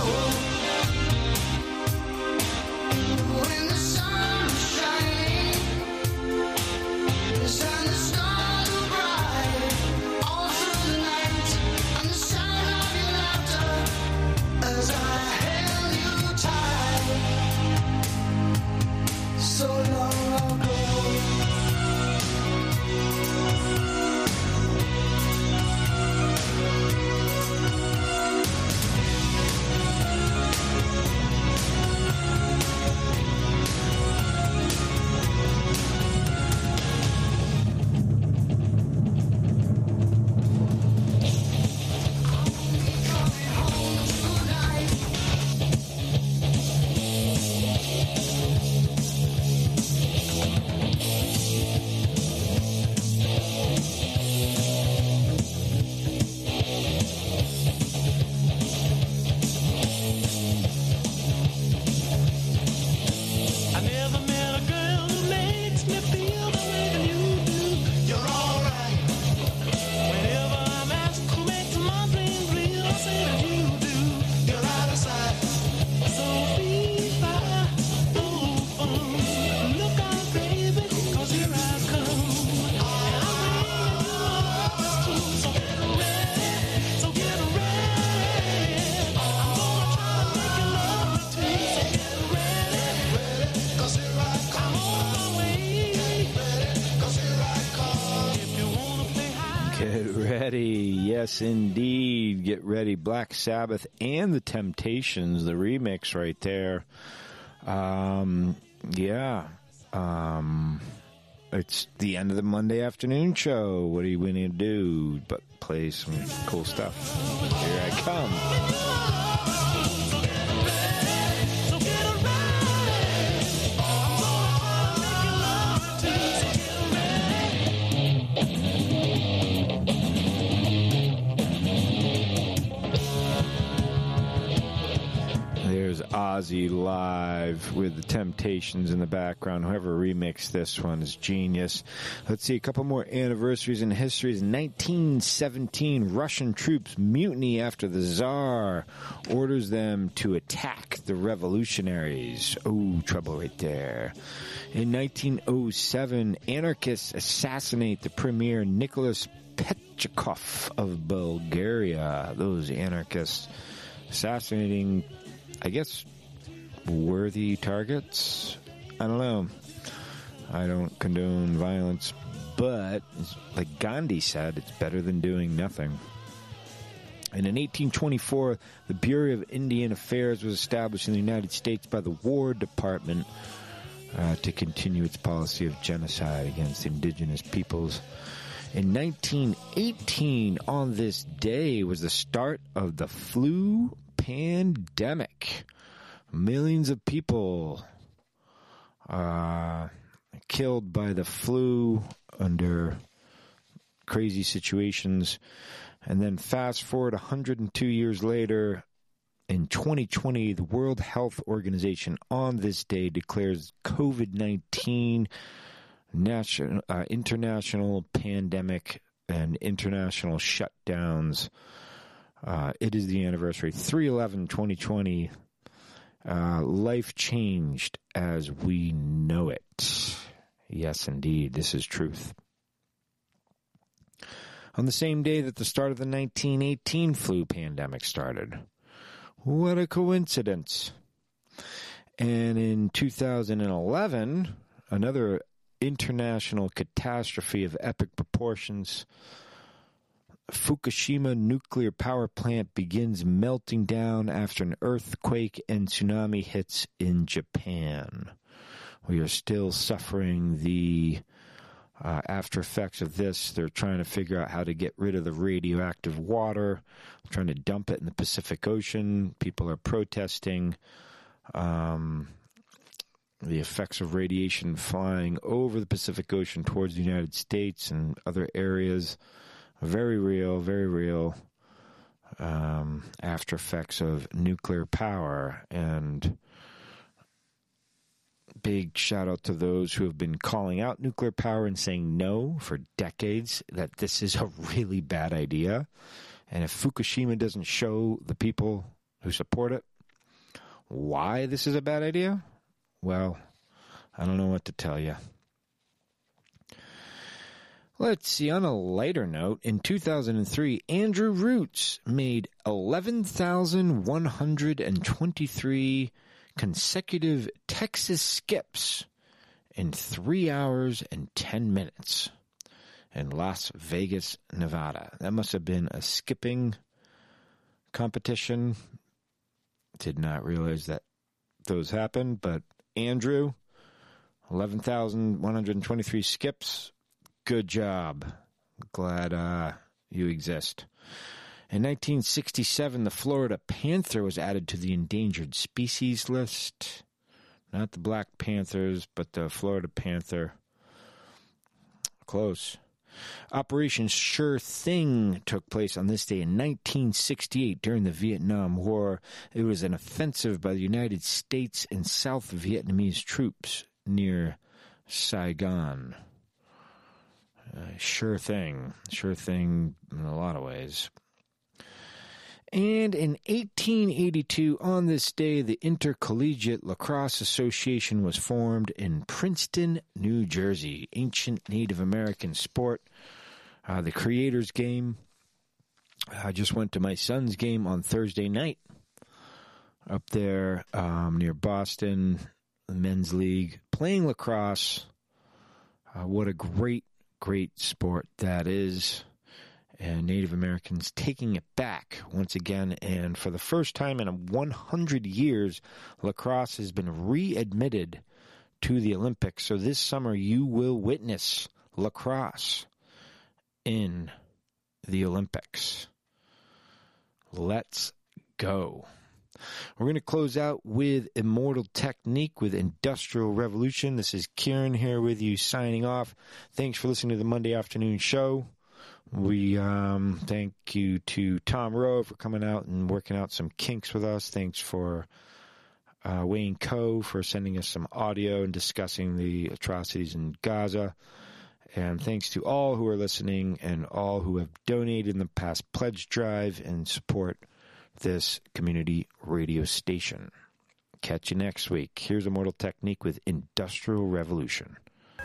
when the sun was shining, and the stars were bright all through the night, and the sound of your laughter as I held you tight. So long ago. I never met a girl who makes me feel the way that you do. You're alright. Whenever I'm asked who makes my dreams real, I say that you do. You're out of sight. So be fine. Oh, look out, baby, 'cause here I come. And I'm bringing you all this too. So get ready. So get ready. I'm gonna try to make you love me too. So get ready. 'Cause here I come on my way. Cause here I come. If you wanna play high. Get ready. Yes, indeed. Get ready. Black Sabbath and the Temptations, the remix right there. Yeah. It's the end of the Monday afternoon show. What are you going to do but play some cool stuff? Here I come. There's Ozzy live with the Temptations in the background. Whoever remixed this one is genius. Let's see, a couple more anniversaries in history. 1917, Russian troops mutiny after the Tsar orders them to attack the revolutionaries. Oh, trouble right there. In 1907, anarchists assassinate the premier Nicholas Petchakov of Bulgaria. Those anarchists assassinating, I guess, worthy targets? I don't know. I don't condone violence, but like Gandhi said, it's better than doing nothing. And in 1824, the Bureau of Indian Affairs was established in the United States by the War Department to continue its policy of genocide against indigenous peoples. In 1918, on this day, was the start of the flu pandemic. Millions of people killed by the flu under crazy situations. And then fast forward 102 years later, in 2020, the World Health Organization on this day declares COVID-19 international pandemic and international shutdowns. It is the anniversary, 3/11/2020. Life changed as we know it. Yes, indeed, this is truth. On the same day that the start of the 1918 flu pandemic started. What a coincidence. And in 2011, another international catastrophe of epic proportions, Fukushima nuclear power plant begins melting down after an earthquake and tsunami hits in Japan. We are still suffering the after effects of this. They're trying to figure out how to get rid of the radioactive water, trying to dump it in the Pacific Ocean. People are protesting the effects of radiation flying over the Pacific Ocean towards the United States and other areas. Very real, very real after effects of nuclear power. And big shout out to those who have been calling out nuclear power and saying no for decades, that this is a really bad idea. And if Fukushima doesn't show the people who support it why this is a bad idea, well, I don't know what to tell you. Let's see, on a lighter note, in 2003, Andrew Roots made 11,123 consecutive Texas skips in 3 hours and 10 minutes in Las Vegas, Nevada. That must have been a skipping competition. Did not realize that those happened, but Andrew, 11,123 skips. Good job. Glad you exist. In 1967, the Florida panther was added to the endangered species list. Not the Black Panthers, but the Florida panther. Close. Operation Sure Thing took place on this day in 1968 during the Vietnam War. It was an offensive by the United States and South Vietnamese troops near Saigon. Sure thing in a lot of ways. And in 1882, on this day, the Intercollegiate Lacrosse Association was formed in Princeton, New Jersey. Ancient Native American sport. The Creators game. I just went to my son's game on Thursday night up there near Boston, the men's league, playing lacrosse. What a great sport that is. And Native Americans taking it back once again. And for the first time in 100 years, lacrosse has been readmitted to the Olympics. So this summer you will witness lacrosse in the Olympics. Let's go. We're going to close out with Immortal Technique with Industrial Revolution. This is Kieran here with you signing off. Thanks for listening to the Monday afternoon show. We thank you to Tom Rowe for coming out and working out some kinks with us. Thanks for Wayne Coe for sending us some audio and discussing the atrocities in Gaza. And thanks to all who are listening and all who have donated in the past pledge drive and support this community radio station. Catch you next week. Here's Immortal Technique with Industrial Revolution.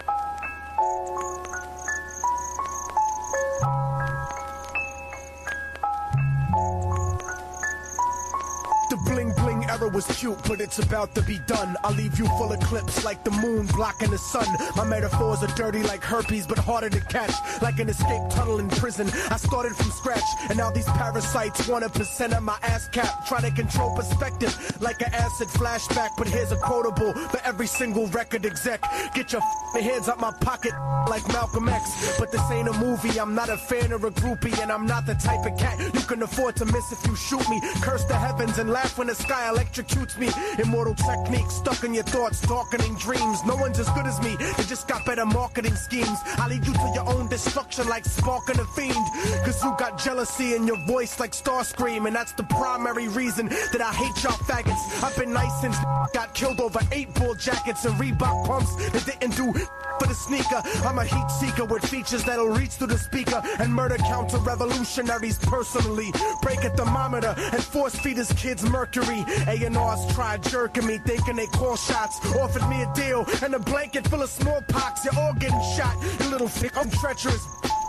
The bling bling era was cute, but it's about to be done. I'll leave you full of clips like the moon blocking the sun. My metaphors are dirty like herpes, but harder to catch. Like an escape tunnel in prison. I started from scratch, and now these parasites want 1% of my ass cap. Try to control perspective like an acid flashback. But here's a quotable for every single record exec. Get your hands out my pocket like Malcolm X. But this ain't a movie, I'm not a fan or a groupie, and I'm not the type of cat you can afford to miss if you shoot me. Curse the heavens and laugh when the sky electrocutes me. Immortal technique stuck in your thoughts, darkening dreams. No one's as good as me, they just got better marketing schemes. I lead you to your own destruction like sparking a fiend. Cause you got jealousy in your voice like Starscream, and that's the primary reason that I hate y'all faggots. I've been nice since got killed over 8-ball jackets and Reebok pumps that didn't do for the sneaker. I'm a heat seeker with features that'll reach through the speaker and murder counter revolutionaries personally. Break a thermometer and force feed his kids mercury. A&Rs tried jerking me, thinking they call shots. Offered me a deal and a blanket full of smallpox. You're all getting shot, you little fick. I'm treacherous.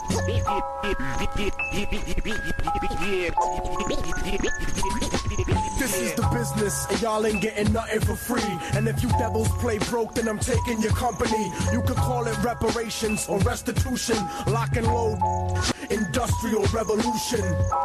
This is the business, and y'all ain't getting nothing for free. And if you devils play broke, then I'm taking your company. You could call it reparations or restitution. Lock and load, industrial revolution.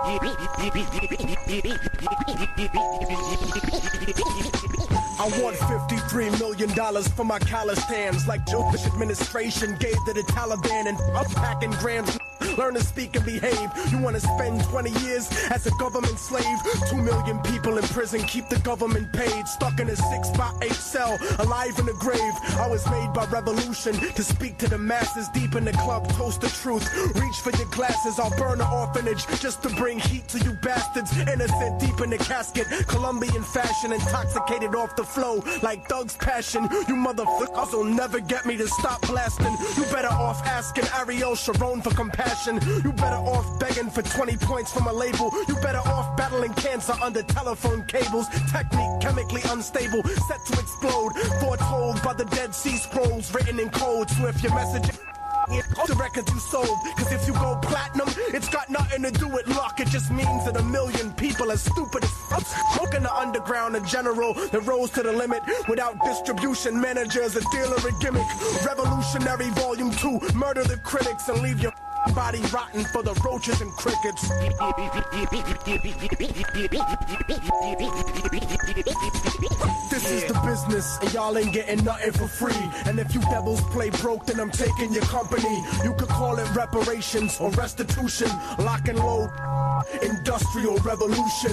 I want $53 million for my callous hands, like Joe Bush administration gave to the Taliban, and unpacking grams. Learn to speak and behave. You want to spend 20 years as a government slave? 2 million people in prison keep the government paid. Stuck in a 6x8 cell, alive in the grave. I was made by revolution to speak to the masses. Deep in the club, toast the truth. Reach for your glasses, I'll burn an orphanage just to bring heat to you bastards. Innocent deep in the casket, Colombian fashion, intoxicated off the flow like Doug's passion. You motherfuckers will never get me to stop blasting. You better off asking Ariel Sharon for compassion. You better off begging for 20 points from a label. You better off battling cancer under telephone cables. Technique chemically unstable, set to explode. Foretold by the Dead Sea Scrolls, written in code. So if your message the record you sold, cause if you go platinum, it's got nothing to do with luck. It just means that 1 million people are stupid as fuck. Smoking the underground in general that rose to the limit. Without distribution managers, a dealer, a gimmick. Revolutionary Volume 2, murder the critics and leave your body rotten for the roaches and crickets. This is the business, and y'all ain't getting nothing for free. And if you devils play broke, then I'm taking your company. You could call it reparations or restitution. Lock and load, industrial revolution.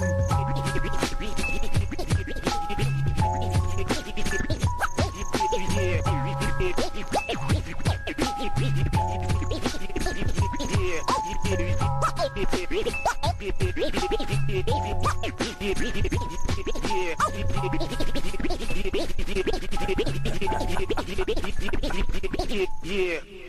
Yeah.